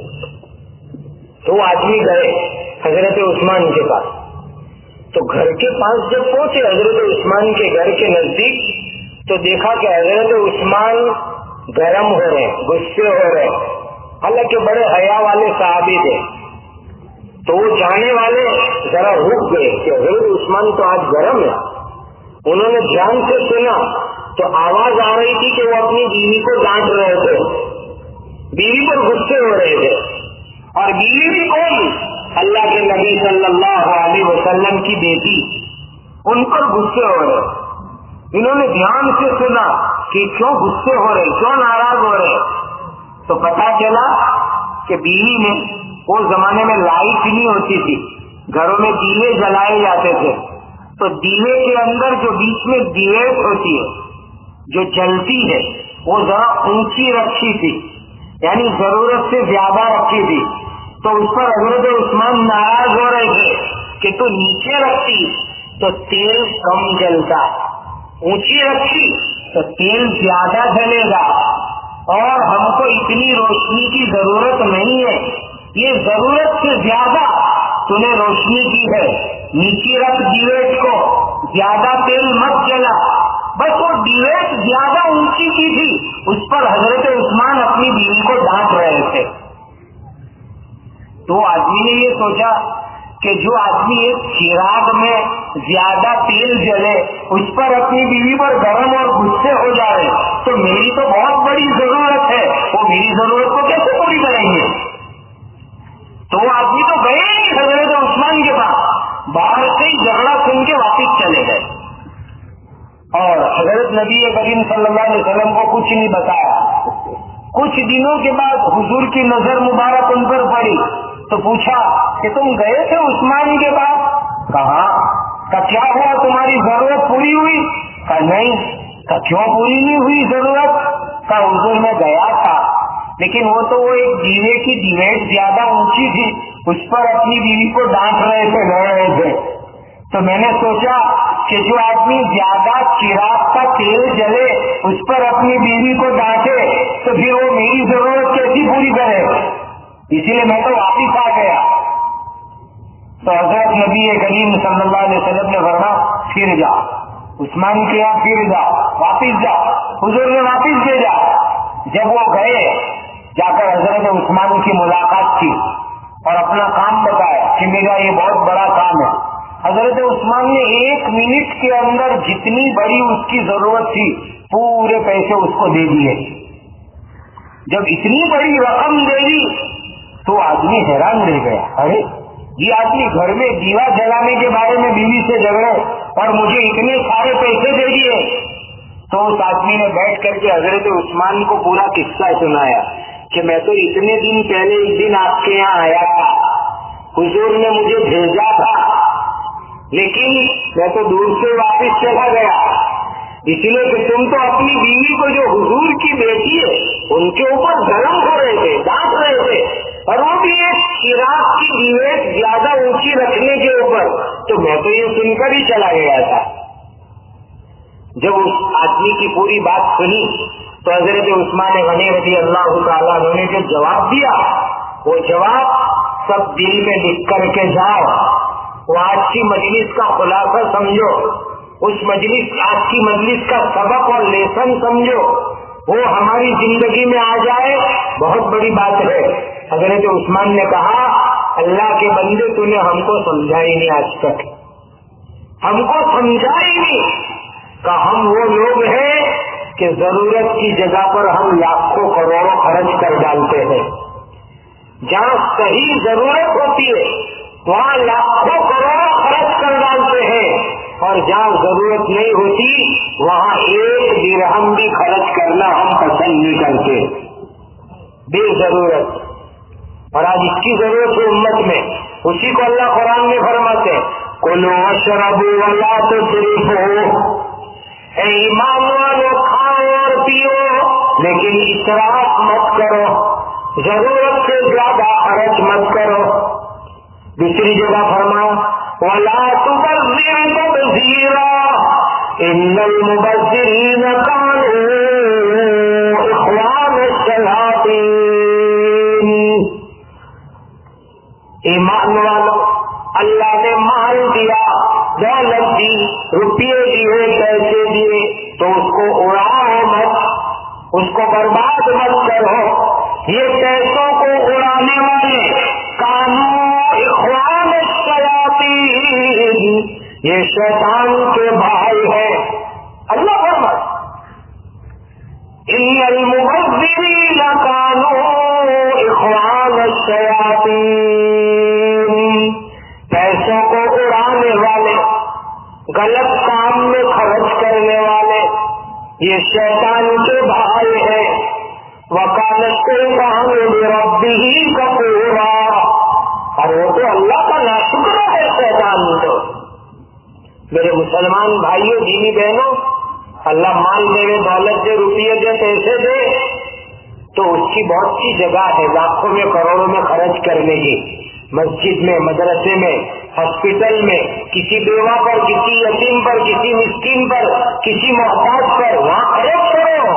تو وہ آدمی گئے حضرت عثمان کے پاس، تو گھر کے پاس جب پہنچے حضرت عثمان کے گھر کے نزدیک تو دیکھا کہ حضرت عثمان گرم ہو رہے، غصے ہو رہے، حالانکہ بڑے حیا والے صحابی تھے۔ تو وہ جانے والے ذرا رک گئے کہ حضرت عثمان تو آج گرم ہے۔ انہوں نے دھیان سے سنا تو آواز آ رہی تھی کہ وہ اپنی بیوی کو ڈانٹ رہے تھے، بیوی پر غصے ہو رہے تھے، اور بیوی بھی کون؟ اللہ کے نبی صلی اللہ علیہ وسلم کی بیٹی، ان پر غصے ہو رہے۔ انہوں نے دھیان سے سنا کہ کیوں غصے ہو رہے، کیوں ناراض ہو رہے، تو پتا چلا کہ بیوی میں اس زمانے میں لائٹ نہیں ہوتی تھی، گھروں میں دیوے جلائے جاتے تھے، تو دیوے کے اندر جو بیچ میں دیویٹ ہوتی ہے جو جلتی ہے وہ ذرا اونچی رکھی تھی، یعنی ضرورت سے زیادہ رکھی تھی، تو اس پر حضرت عثمان ناراض ہو رہے تھے کہ تو نیچے رکھتی تو تیل کم جلتا، اونچی رکھی تو تیل زیادہ جلے گا، اور ہم کو اتنی روشنی کی ضرورت نہیں ہے، یہ ضرورت سے زیادہ تو نے روشنی کی ہے، نیچے رکھ ڈیویٹ کو، زیادہ تیل مت جلا۔ بس وہ ڈیویٹ زیادہ اونچی کی تھی، اس پر حضرت عثمان اپنی بیوی کو ڈانٹ رہے تھے۔ تو آدمی نے یہ سوچا کہ جو آدمی ایک چراغ میں زیادہ تیل جلے اس پر اپنی بیوی پر گرم اور غصے ہو جائے تو میری تو بہت بڑی ضرورت ہے، وہ میری ضرورت کو کیسے پوری کریں گے؟ تو وہ آدمی تو گئے ہی حضرت عثمان کے پاس، باہر سے ہی جھگڑا سن کے واپس چلے گئے، اور حضرت نبی کریم صلی اللہ علیہ وسلم کو کچھ نہیں بتایا۔ کچھ دنوں کے بعد حضور کی نظر مبارک ان پر پڑی تو پوچھا کہ تم گئے تھے عثمان کے پاس؟ کہا کہ کیا ہوا، تمہاری ضرورت پوری ہوئی؟ کہا نہیں۔ کہ کیوں پوری نہیں ہوئی ضرورت؟ کہا حضور میں گیا تھا لیکن وہ تو وہ ایک دیوے کی ڈیویٹ زیادہ اونچی تھی، اس پر اپنی بیوی کو ڈانٹ رہے تھے، لڑ رہے تھے، تو میں نے سوچا کہ جو آدمی زیادہ چراغ کا تیل جلے اس پر اپنی بیوی کو ڈانٹے تو پھر وہ میری ضرورت کیسی پوری کرے، اسی لیے میں تو واپس آ گیا۔ تو حضرت نبی کریم صلی اللہ علیہ وسلم نے فرمایا پھر جا، عثمان کے یہاں پھر جا، واپس جا۔ حضور نے واپس بھیجا۔ جب وہ گئے، جا کر حضرت عثمان کی ملاقات کی اور اپنا کام بتایا کہ میرا یہ بہت بڑا کام ہے۔ حضرت عثمان نے ایک منٹ کے اندر جتنی بڑی اس کی ضرورت تھی پورے پیسے اس کو دے دیے۔ جب اتنی بڑی رقم دے دی تو آدمی حیران رہ گیا، ارے یہ آدمی گھر میں دیوا جلانے کے بارے میں بیوی سے جھگڑے اور مجھے اتنے سارے پیسے دے دیے، تو اس آدمی نے بیٹھ کر کے حضرت عثمان کو پورا قصہ سنایا کہ میں تو اتنے دن پہلے ایک دن آپ کے یہاں آیا تھا، حضور نے مجھے بھیجا تھا، لیکن میں تو دور سے واپس چلا گیا، اس لیے کہ تم تو اپنی بیوی کو جو حضور کی بیٹی ہے ان کے اوپر ظلم کر رہے تھے، ڈانٹ رہے تھے، اور وہ بھی ایک چراغ کی دیویٹ زیادہ اونچی رکھنے کے اوپر، تو میں تو یہ سن کر ہی چلا گیا تھا۔ جب اس آدمی کی پوری بات سنی تو حضرت عثمان غنی رضی اللہ تعالیٰ عنہ نے جو جواب دیا، وہ جواب سب دل میں لکھ کر کے جاؤ، وہ آج کی مجلس کا خلاصہ سمجھو، اس مجلس آج کی مجلس کا سبق اور لیسن سمجھو، وہ ہماری زندگی میں آ جائے، بہت بڑی بات ہے۔ حضرت عثمان نے کہا، اللہ کے بندے تو نے ہم کو سمجھا ہی نہیں، آج تک ہم کو سمجھا ہی نہیں کہ ہم وہ لوگ ہیں کہ ضرورت کی جگہ پر ہم لاکھوں کروڑوں خرچ کر ڈالتے ہیں، جہاں صحیح ضرورت ہوتی ہے وہاں لاکھوں کروڑوں خرچ کر ڈالتے ہیں، اور جہاں ضرورت نہیں ہوتی وہاں ایک درہم بھی خرچ کرنا ہم پسند نہیں کرتے، بے ضرورت۔ اور آج اس کی ضرورت ہے امت میں، اسی کو اللہ قرآن میں فرماتے ہیں، کلوا واشربوا ولا تسرفوا، اے ایمان والو کھاؤ اور پیو لیکن اسراف مت کرو، ضرورت سے زیادہ خرچ مت کرو۔ دوسری جگہ فرمایا، ولا تبذر تبذیرا ان المبذرین كانوا اخوان الشیاطین۔ ایمان والو، اللہ نے مال دیا، دولت دی، روپیے دیے، پیسے دیے، تو اس کو اڑاؤ مت، اس کو برباد مت کرو۔ یہ پیسوں کو اڑانے والے قانون اخوان الشیاطین، یہ شیطان کے بھائی ہیں۔ اللہ فرمائے، ان المبذرین کانوا اخوان الشیاطین، پیسوں کو اڑانے والے، غلط کام میں خرچ کرنے والے، یہ شیطان کے بھائی ہیں۔ وَكَانَ الشَّيْطَانُ لِرَبِّهِ كَفُورًا، اور وہ تو اللہ کا ناشکر ہے شیطان تو۔ میرے مسلمان بھائیوں، دینی بہنوں، اللہ مال دے، دولت دے، روپیے دے، پیسے دے، تو اس کی بہت سی جگہ ہے لاکھوں میں کروڑوں میں خرچ کرنے کی، مسجد میں، مدرسے میں، ہاسپٹل میں، کسی بیوہ پر، کسی یتیم پر، کسی مسکین پر، کسی محتاج پر، وہاں خرچ کرو،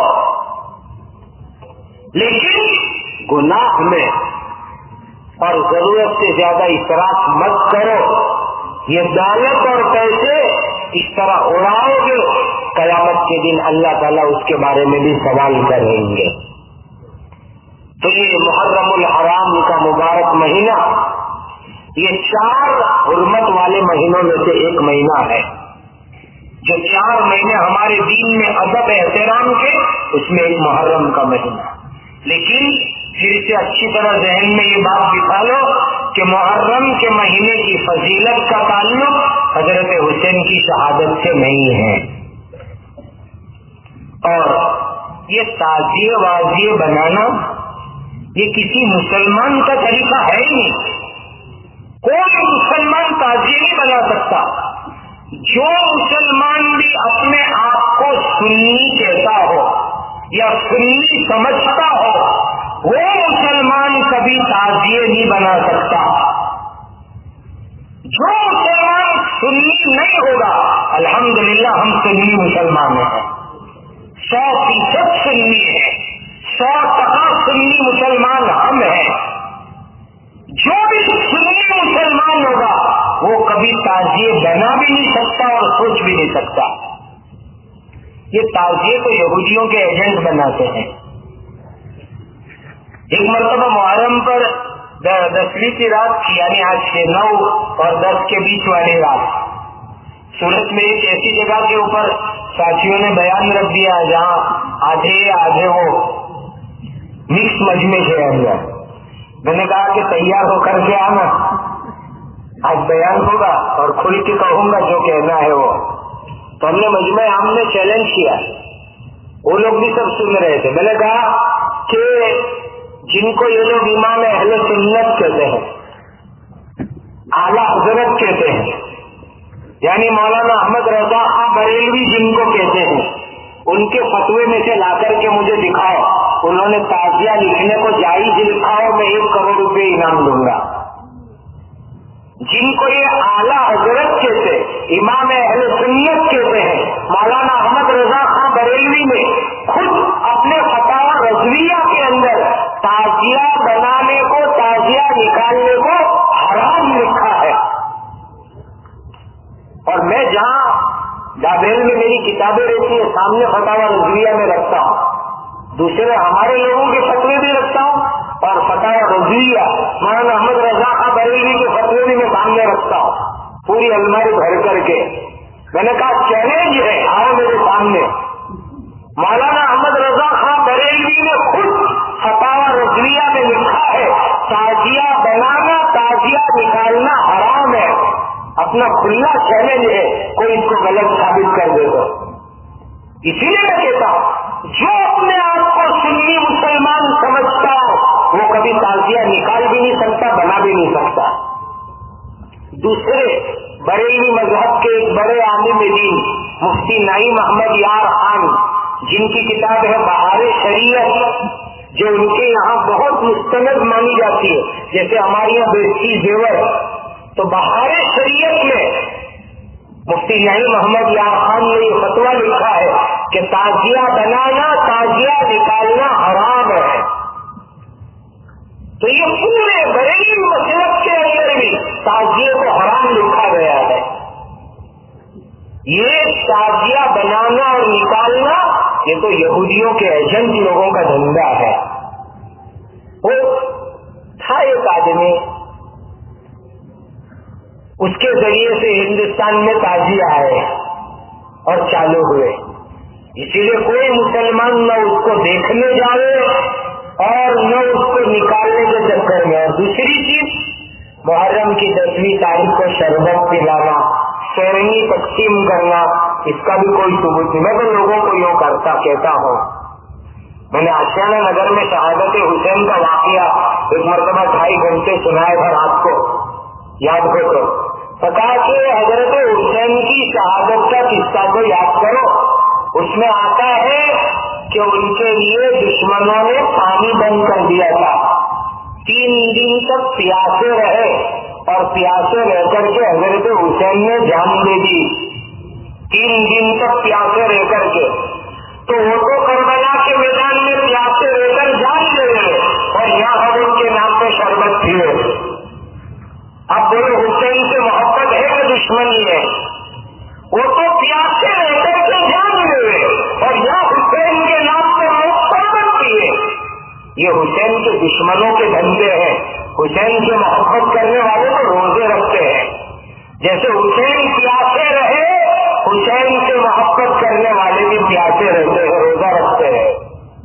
لیکن گناہ میں اور ضرورت سے زیادہ اسراف مت کرو۔ یہ دولت اور پیسے اس طرح اڑاؤ گے، قیامت کے دن اللہ تعالیٰ اس کے بارے میں بھی سوال کریں گے۔ تو یہ محرم الحرام کا مبارک مہینہ، یہ چار حرمت والے مہینوں میں سے ایک مہینہ ہے۔ جو چار مہینے ہمارے دین میں ادب احترام کے، اس میں ایک محرم کا مہینہ۔ لیکن پھر سے اچھی طرح ذہن میں یہ بات بٹھا لو کہ محرم کے مہینے کی فضیلت کا تعلق حضرت حسین کی شہادت سے نہیں ہے، اور یہ تعزیے وازیے بنانا یہ کسی مسلمان کا طریقہ ہے ہی نہیں۔ کوئی مسلمان تعزیے نہیں بنا سکتا۔ جو مسلمان بھی اپنے آپ کو سنی کہتا ہو یا سنی سمجھتا ہو، وہ مسلمان کبھی تعزیے نہیں بنا سکتا۔ جو مسلمان سنی نہیں ہوگا، الحمدللہ ہم سنی مسلمان ہیں، سو فیصد سنی ہے، سو ٹکا سنی مسلمان ہم ہیں۔ جو بھی سنی مسلمان ہوگا وہ کبھی تعزیے بنا بھی نہیں سکتا اور سوچ بھی نہیں سکتا۔ یہ تعزیے تو یہودیوں کے ایجنٹ بناتے ہیں۔ ایک مرتبہ محرم پر دسویں کی رات کی، یعنی آج کے نو اور دس کے بیچ والی رات، سورت میں ایک ایسی جگہ کے اوپر ساتھیوں نے بیان رکھ دیا جہاں آدھے آدھے وہ مکس مجمع کے اندر، میں نے کہا کہ تیار ہو کر کے آنا، آج بیان ہوگا اور کھل کے کہوں گا جو کہنا ہے وہ۔ تو ہم نے مجمع ہم نے چیلنج کیا وہ لوگ بھی سب سن رہے تھے. میں نے کہا کہ جن کو یہ لوگ امام اہل سنت کہتے ہیں، اعلیٰ حضرت کہتے ہیں، یعنی مولانا احمد رضا خاں بریلوی جن کو کہتے ہیں، ان کے فتوے میں سے لا کر کے مجھے دکھاؤ. انہوں نے تعزیہ لکھنے کو جائز لکھا ہو، میں ایک کروڑ روپے انعام دوں گا. جن کو یہ اعلیٰ حضرت کہتے، امام اہل سنت کہتے ہیں، مولانا احمد رضا خاں بریلوی نے خود اپنے فتاوی رضویہ کے اندر تعزیہ بنانے کو، تعزیہ نکالنے کو حرام لکھا ہے. اور میں جہاں ڈابیل میں میری کتابیں رہتی ہیں، سامنے فتاوی رضویہ میں رکھتا ہوں، دوسرے ہمارے لوگوں کے فتوے بھی رکھتا ہوں، اور فتاوی رضویہ مولانا احمد رضا خاں بریلوی کے فتوے بھی میں سامنے رکھتا ہوں، پوری الماری بھر کر کے. میں نے کہا چیلنج ہے، آؤ میرے سامنے. مولانا احمد رضا خاں بریلوی نے خود فتاوی رضویہ میں لکھا ہے تعزیہ بنانا، تعزیہ نکالنا حرام ہے. اپنا کھلا چیلنج ہے، کوئی اس کو غلط ثابت کر دے تو. اسی لیے میں کہتا ہوں، جو اپنے آپ کو سنی مسلمان سمجھتا ہو وہ کبھی تعزیہ نکال بھی نہیں سکتا، بنا بھی نہیں سکتا. دوسرے بریلوی مذہب کے ایک بڑے عالم دین مفتی نعیم احمد یار خان، جن کی کتاب ہے بہار شریعت، جو ان کے یہاں بہت مستند مانی جاتی ہے، جیسے ہمارے یہاں بیستی زیور، تو بہار شریعت میں مفتی نعیم محمد یار خان نے یہ فتویٰ لکھا ہے کہ تعزیہ بنانا، تعزیہ نکالنا حرام ہے. تو یہ پورے بریلوی مذہب کے اندر بھی تعزیے کو حرام لکھا گیا ہے. یہ تعزیہ بنانا اور نکالنا یہ تو یہودیوں کے ایجنٹ لوگوں کا دھندا ہے. وہ تھا ایک آدمی، اس کے ذریعے سے ہندوستان میں تعزیہ آئے اور چالو ہوئے. اسی لیے کوئی مسلمان نہ اس کو دیکھنے جاوے اور نہ اس کو نکالنے کے چکر میں. اور دوسری چیز، محرم کی دسویں تاریخ کو شربت پلانا، سیرنی تقسیم کرنا، اس کا بھی کوئی ثبوت نہیں. میں تو لوگوں کو یوں کرتا کہتا ہوں. میں نے آشیانہ نگر میں شہادت حسین کا واقعہ ایک مرتبہ ڈھائی گھنٹے سنایا تھا رات کو، یاد ہو تو کہا کہ حضرت حسین کی شہادت کا قصہ کو یاد کرو. اس میں آتا ہے کہ ان کے لیے دشمنوں نے پانی بند کر دیا تھا، تین دن تک پیاسے رہے، اور پیاسے رہ کر کے حضرت حسین نے جان دے دی. تین دن تک پیاسے رہ کر کے، تو وہ تو کربلا کے میدان میں پیاسے رہ کر جان دے گئے، اور یہاں ہم ان کے نام پہ شربت پیے. اب بولے حسین سے محبت ہے کہ دشمنی ہے؟ وہ تو پیاسے رہ کر کے جان دے، اور یہاں حسین کے نام پہ شربت پیے. یہ حسین کے دشمنوں کے دھندے ہیں. حسین سے محبت کرنے والے تو روزے رکھتے ہیں. جیسے حسین پیاسے رہے، حسین سے محبت کرنے والے بھی پیاسے رہتے ہیں، روزہ رکھتے ہیں.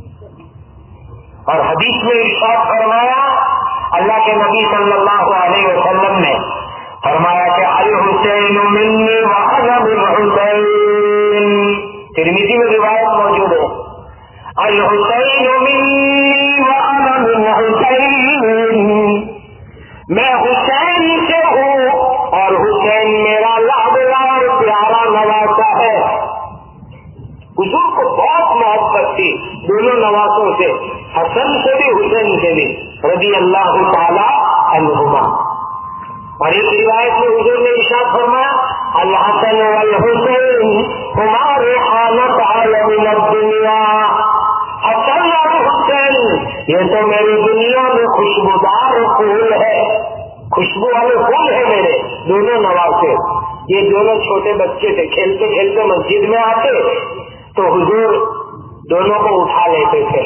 اور حدیث میں ارشاد فرمایا، اللہ کے نبی صلی اللہ علیہ وسلم نے فرمایا کہ الحسین منی وانا من حسین. ترمذی میں روایت موجود ہے، الحسین منی وانا من حسین، میں حسین سے ہوں اور حسین میرا لاڈلا اور پیارا نواسا ہے. حضور کو بہت محبت تھی دونوں نواسوں سے، حسن سے بھی حسین سے بھی رضی اللہ تعالی عنہما. اور ایک روایت میں حضور نے ارشاد فرمایا، الحسن والحسین ہما ریحانۃ عالم الدنیا. حسن اور حسین یہ تو میری دنیا میں خوشبودار پھول ہے، خوشبو والے پھول ہے میرے دونوں نواسے. یہ دونوں چھوٹے بچے تھے، کھیلتے کھیلتے مسجد میں آتے تو حضور دونوں کو اٹھا لیتے تھے.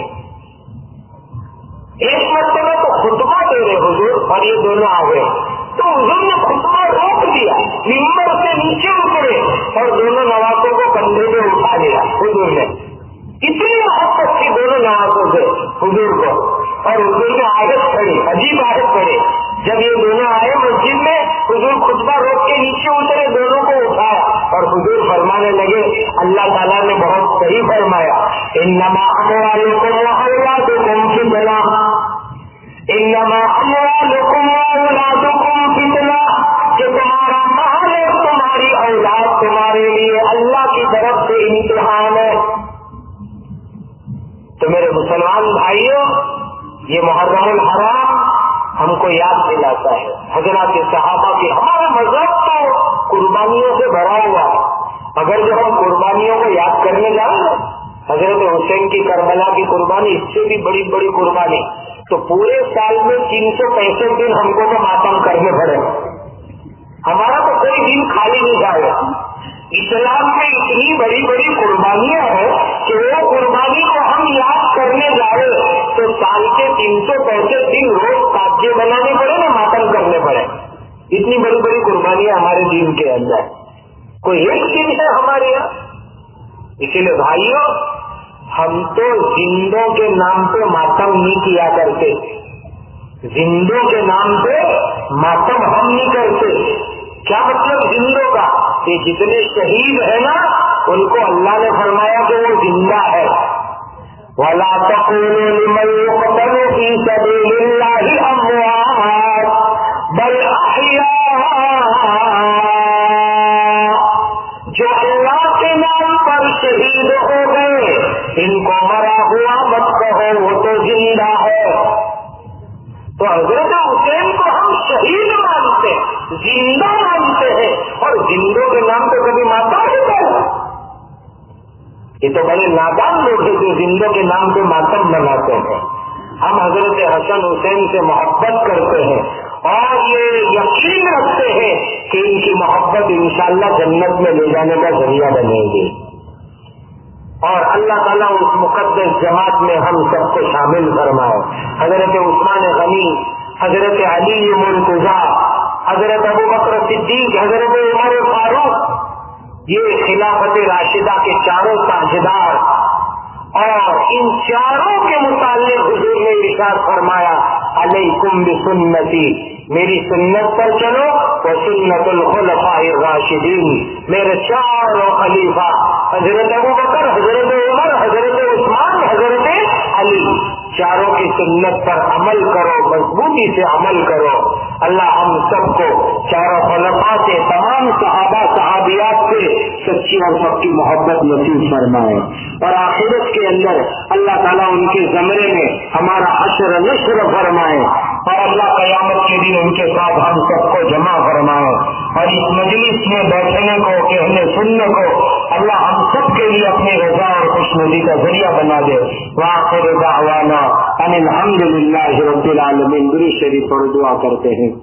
ایک مرتبہ تو خطبہ دے رہے حضور اور یہ دونوں آ گئے، تو حضور نے خطبہ روک دیا، ممبر سے نیچے اترے اور دونوں نواسوں کو کندھے میں اٹھا لیا حضور نے. اتنی محبت تھی دونوں نواسوں سے حضور کو. اور حضور نے آیت پڑھی، عجیب آیت پڑھی. جب یہ دونوں آئے مسجد میں، حضور خطبہ روک کے نیچے اترے، دونوں کو اٹھایا اور حضور فرمانے لگے اللہ تعالیٰ نے بہت صحیح فرمایا، انما اموالکم واولادکم فتنہ، انما اموالکم واولادکم فتنہ، کہ تمہارا مال اور تمہاری اولاد تمہارے لیے اللہ کی طرف سے امتحان ہے۔ تو میرے مسلمان بھائیوں، یہ محرم الحرام ہم کو یاد دلاتا ہے حضرات صحابہ کی۔ ہمارا مذہب تو قربانیوں سے بھرا ہوا ہے، اگر جو ہم قربانیوں کو یاد کرنے جائیں حضرت حسین کی کربلا کی قربانی، اس سے بھی بڑی بڑی قربانی، تو پورے سال میں تین سو پینسٹھ دن ہم کو تو ماتم کرنے پڑے، ہمارا تو کوئی دن خالی نہیں جائے۔ اسلام میں اتنی بڑی بڑی قربانیاں ہیں کہ وہ قربانی کو ہم یاد کرنے جائے تو سال کے تین سو پینسٹھ دن روز تاجے بنانے پڑے نا، ماتم کرنے پڑے، اتنی بڑی بڑی قربانیاں ہمارے دین کے اندر، کوئی ایک دن ہے ہمارے یہاں۔ اسی لیے بھائیوں، ہم تو زندوں کے نام پہ ماتم نہیں کیا کرتے، زندوں کے نام پہ ماتم ہم نہیں کرتے۔ کیا مطلب زندوں کا؟ کہ جتنے شہید ہیں نا ان کو اللہ نے فرمایا کہ وہ زندہ ہے، وَلَا تَقُولُوا لِمَن يُقْتَلُ فِي سَبِيلِ اللَّهِ أَمْوَاتٌ بَلْ أَحْيَاءٌ، جو اللہ کے نام پر شہید ہو گئے ان کو مرا ہوا مت کہو، وہ تو زندہ ہے۔ تو حضرت حسین کو ہم شہید مانتے ہیں، زندہ مانتے ہیں، اور زندوں کے نام پہ کبھی ماتم نہیں کرتے۔ یہ تو بڑے نادان لوگ ہیں جو زندوں کے نام پہ ماتم مناتے ہیں۔ ہم حضرت حسن حسین سے محبت کرتے ہیں اور یہ یقین رکھتے ہیں کہ ان کی محبت انشاءاللہ جنت میں لے جانے کا ذریعہ بنے گی، اور اللہ تعالیٰ اس مقدس جماعت میں ہم سب کو شامل فرمائے۔ حضرت عثمان غنی، حضرت علی مرتضیٰ، حضرت ابو بکر صدیق، حضرت عمر فاروق، یہ خلافت راشدہ کے چاروں تاجدار، اور ان چاروں کے متعلق حضور نے ارشاد فرمایا علیکم بسنتی، میری سنت پر چلو، وہ سنت الخلفاء الراشدین، میرے چاروں خلیفہ حضرت ابو بکر، حضرت عمر، حضرت عثمان، حضرت علی، چاروں کی سنت پر عمل کرو، مضبوطی سے عمل کرو۔ اللہ ہم سب کو چاروں خلفاء سے، تمام صحابہ صحابیات سے سچی اور پکی محبت نصیب فرمائے، اور آخرت کے اندر اللہ تعالیٰ ان کے زمرے میں ہمارا حشر نشر فرمائے، اور اللہ قیامت کے دن ان کے ساتھ ہم سب کو جمع فرمائے، اور اس مجلس میں بیٹھنے کو، کہنے سننے کو اللہ ہم سب کے لیے اپنی رضا اور خوشنودی کا ذریعہ بنا دے۔ وآخر دعوانا ان الحمد للہ رب العالمین۔ درود شریف پر دعا کرتے ہیں۔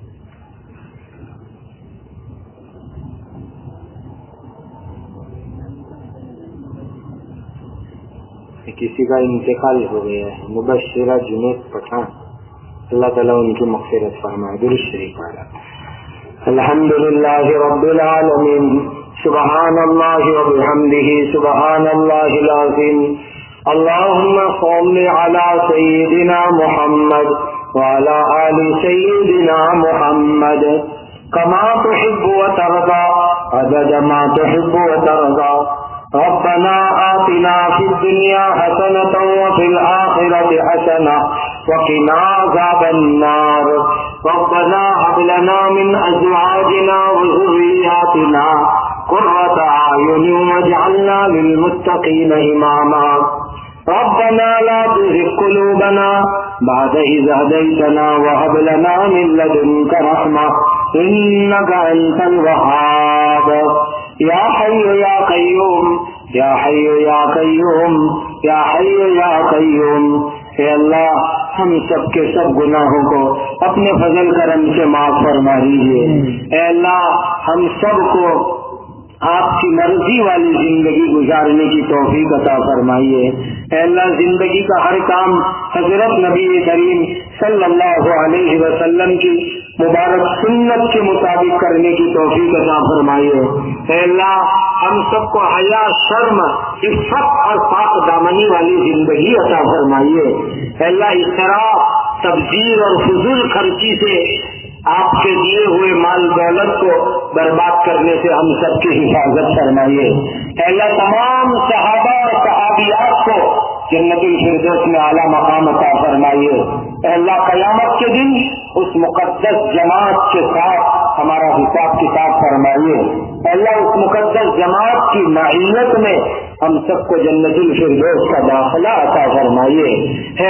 کسی کا انتقال ہو گیا ہے، مبشرہ جنید پٹھان، اللہ تعالیٰ ان کی مغفرت فرمائے۔ درود شریف پڑھا۔ الحمد للہ رب العالمین، سبحان اللہ وبحمدہ، سبحان اللہ العظیم۔ اللہم صل علی سیدنا محمد وعلی آل سیدنا محمد کما تحب وترضى عدد ما تحب وترضى۔ ربنا آتنا في الدنيا حسنة وفي الآخرة حسنة وقنا عذاب النار۔ ربنا هب لنا من أزواجنا وذرياتنا قرة أعين واجعلنا للمتقين إماما۔ ربنا لا تزغ قلوبنا بعد إذ هديتنا وهب لنا من لدنك رحمة إنك أنت الوهاب۔ یا حی یا قیوم، یا حی یا قیوم، یا حی یا قیوم۔ اے اللہ، ہم سب کے سب گناہوں کو اپنے فضل کرم سے معاف فرما دیجیے۔ اے اللہ، ہم سب کو آپ کی مرضی والی زندگی گزارنے کی توفیق عطا فرمائیے۔ اے اللہ، زندگی کا ہر کام حضرت نبی کریم صلی اللہ علیہ وسلم کی مبارک سنت کے مطابق کرنے کی توفیق عطا فرمائیے۔ اے اللہ، ہم سب کو حیا، شرم، عفت اور پاک دامنی والی زندگی عطا فرمائیے۔ اے اللہ، اسراف، تبذیر اور فضول خرچی سے آپ کے دیے ہوئے مال دولت کو برباد کرنے سے ہم سب کی حفاظت فرمائیے. اے اللہ تمام صحابہ اور صحابیات کو جنت الفردوس میں اعلیٰ مقام عطا فرمائیے. اے اللہ قیامت کے دن اس مقدس جماعت کے ساتھ ہمارا حساب کتاب فرمائیے. اے اللہ اس مقدس جماعت کی معیت میں ہم سب کو جنت الفردوس کا داخلہ عطا فرمائیے. اے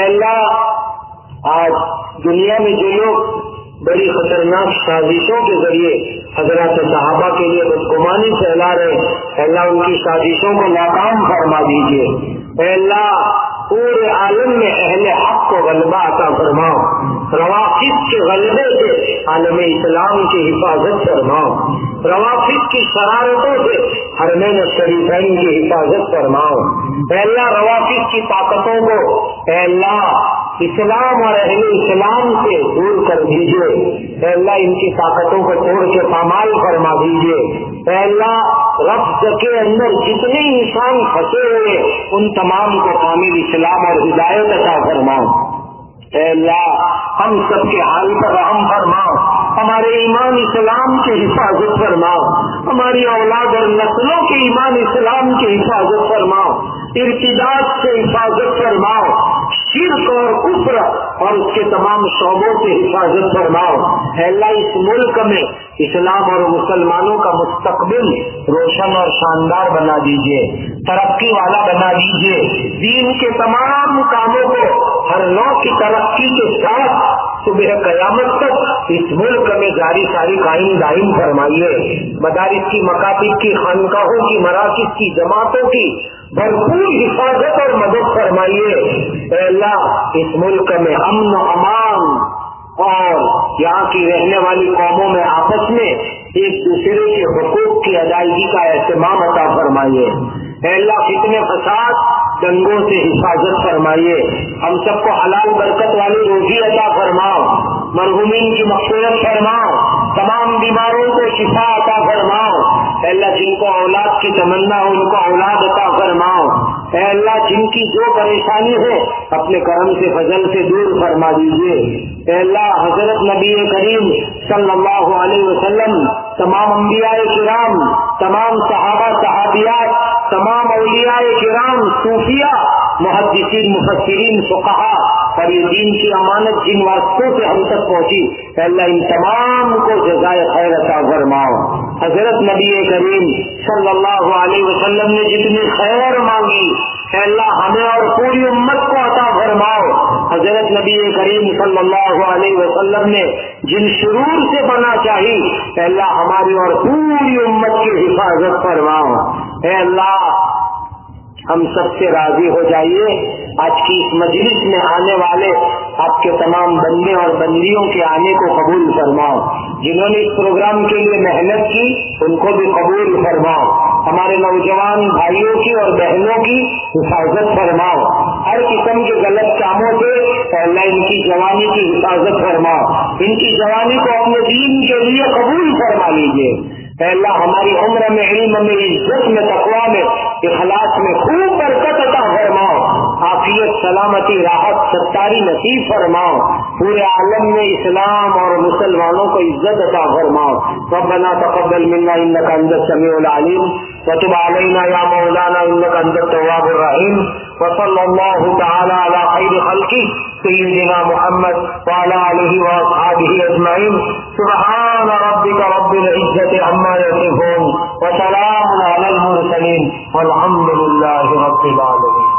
اللہ آج دنیا میں جو لوگ بڑی خطرناک سازشوں کے ذریعے حضرات صحابہ کے لیے بدگمانی پھیلا رہے، اے اللہ ان کی سازشوں کو ناکام فرما دیجیے. اے اللہ پورے عالم میں اہل حق کو غلبہ عطا فرماؤ. روافض کے غلبے سے عالم اسلام کی حفاظت فرماؤ. روافض کی شرارتوں سے حرمین شریفین کی حفاظت فرماؤ. اے اللہ روافض کی طاقتوں کو اے اللہ اسلام اور اہل اسلام سے دور کر دیجیے. اے اللہ ان کی طاقتوں کو توڑ کے پامال فرما دیجیے. اے اللہ رفض کے اندر جتنے انسان پھنسے ہوئے ان تمام کو کامل اسلام اور ہدایت عطا فرماؤ. اے اللہ ہم سب کے حال پر رحم فرماؤ. ہمارے ایمان اسلام کی حفاظت فرماؤ. ہماری اولاد اور نسلوں کے ایمان اسلام کی حفاظت فرماؤ. ارتداد سے حفاظت فرماؤ. شرک اور کفر اور اس کے تمام شعبوں سے حفاظت فرماؤ. اے اللہ اس ملک میں اسلام اور مسلمانوں کا مستقبل روشن اور شاندار بنا دیجیے، ترقی والا بنا دیجیے. دین کے تمام کاموں کو ہر نوع کی ترقی کے ساتھ صبح قیامت تک اس ملک میں جاری ساری قائم دائم فرمائیے. مدارس کی، مکاتب کی، خانقاہوں کی، مراکز کی، جماعتوں کی بھرپور حفاظت اور مدد فرمائیے. اے اللہ اس ملک میں امن و امان اور یہاں کی رہنے والی قوموں میں آپس میں ایک دوسرے کے حقوق کی ادائیگی کا اہتمام عطا فرمائیے. اے اللہ فتنے فساد دنگوں سے حفاظت فرمائیے. ہم سب کو حلال برکت والی روزی عطا فرماؤ. مرحومین کی مغفرت فرماؤ. تمام بیماروں کو شفا عطا فرماؤ. اے اللہ جن کو اولاد کی تمنا ہو ان کو اولاد عطا فرماؤ. اے اللہ جن کی جو پریشانی ہے اپنے کرم سے فضل سے دور فرما دیجیے. اے اللہ حضرت نبی کریم صلی اللہ علیہ وسلم، تمام انبیاء کرام، تمام صحابہ صحابیات، تمام اولیاء کرام، صوفیاء، محدثین، مفسرین، فقہاء اور یہ دین کی امانت جن واسطوں سے ہم تک پہنچی، اے اللہ ان تمام کو جزائے خیر عطا فرماؤ. حضرت نبی کریم صلی اللہ علیہ وسلم نے جتنی خیر مانگی اے اللہ ہمیں اور پوری امت کو عطا فرماؤ. حضرت نبی کریم صلی اللہ علیہ وسلم نے جن شرور سے بنا چاہی اے اللہ ہماری اور پوری امت کی حفاظت فرماؤ. اے اللہ ہم سب سے راضی ہو جائیے. آج کی اس مجلس میں آنے والے آپ کے تمام بندے اور بندیوں کے آنے کو قبول فرماؤ. جنہوں نے اس پروگرام کے لیے محنت کی ان کو بھی قبول فرماؤ. ہمارے نوجوان بھائیوں کی اور بہنوں کی حفاظت فرماؤ. ہر قسم کے غلط کاموں سے اللہ ان کی جوانی کی حفاظت فرماؤ. ان کی جوانی کو اپنے دین کے لیے قبول فرما لیجیے. اے اللہ ہماری عمر میں، علم میں، عزت میں، تقویٰ میں، اخلاص میں خوب برکت عطا فرماؤ. عافیت، سلامتی، راحت، ستاری نصیب فرماؤ. پورے عالم میں اسلام اور مسلمانوں کو عزت عطا فرماؤ. ربنا تقبل منا انك انت السميع العليم وتب علينا يا مولانا انك انت التواب الرحيم. وصلى الله تعالى على خير خلقه سيدنا محمد وعلى آله وأصحابه أجمعين. سبحان ربك رب العزة عما يصفون وسلام على المرسلين والحمد لله رب العالمين.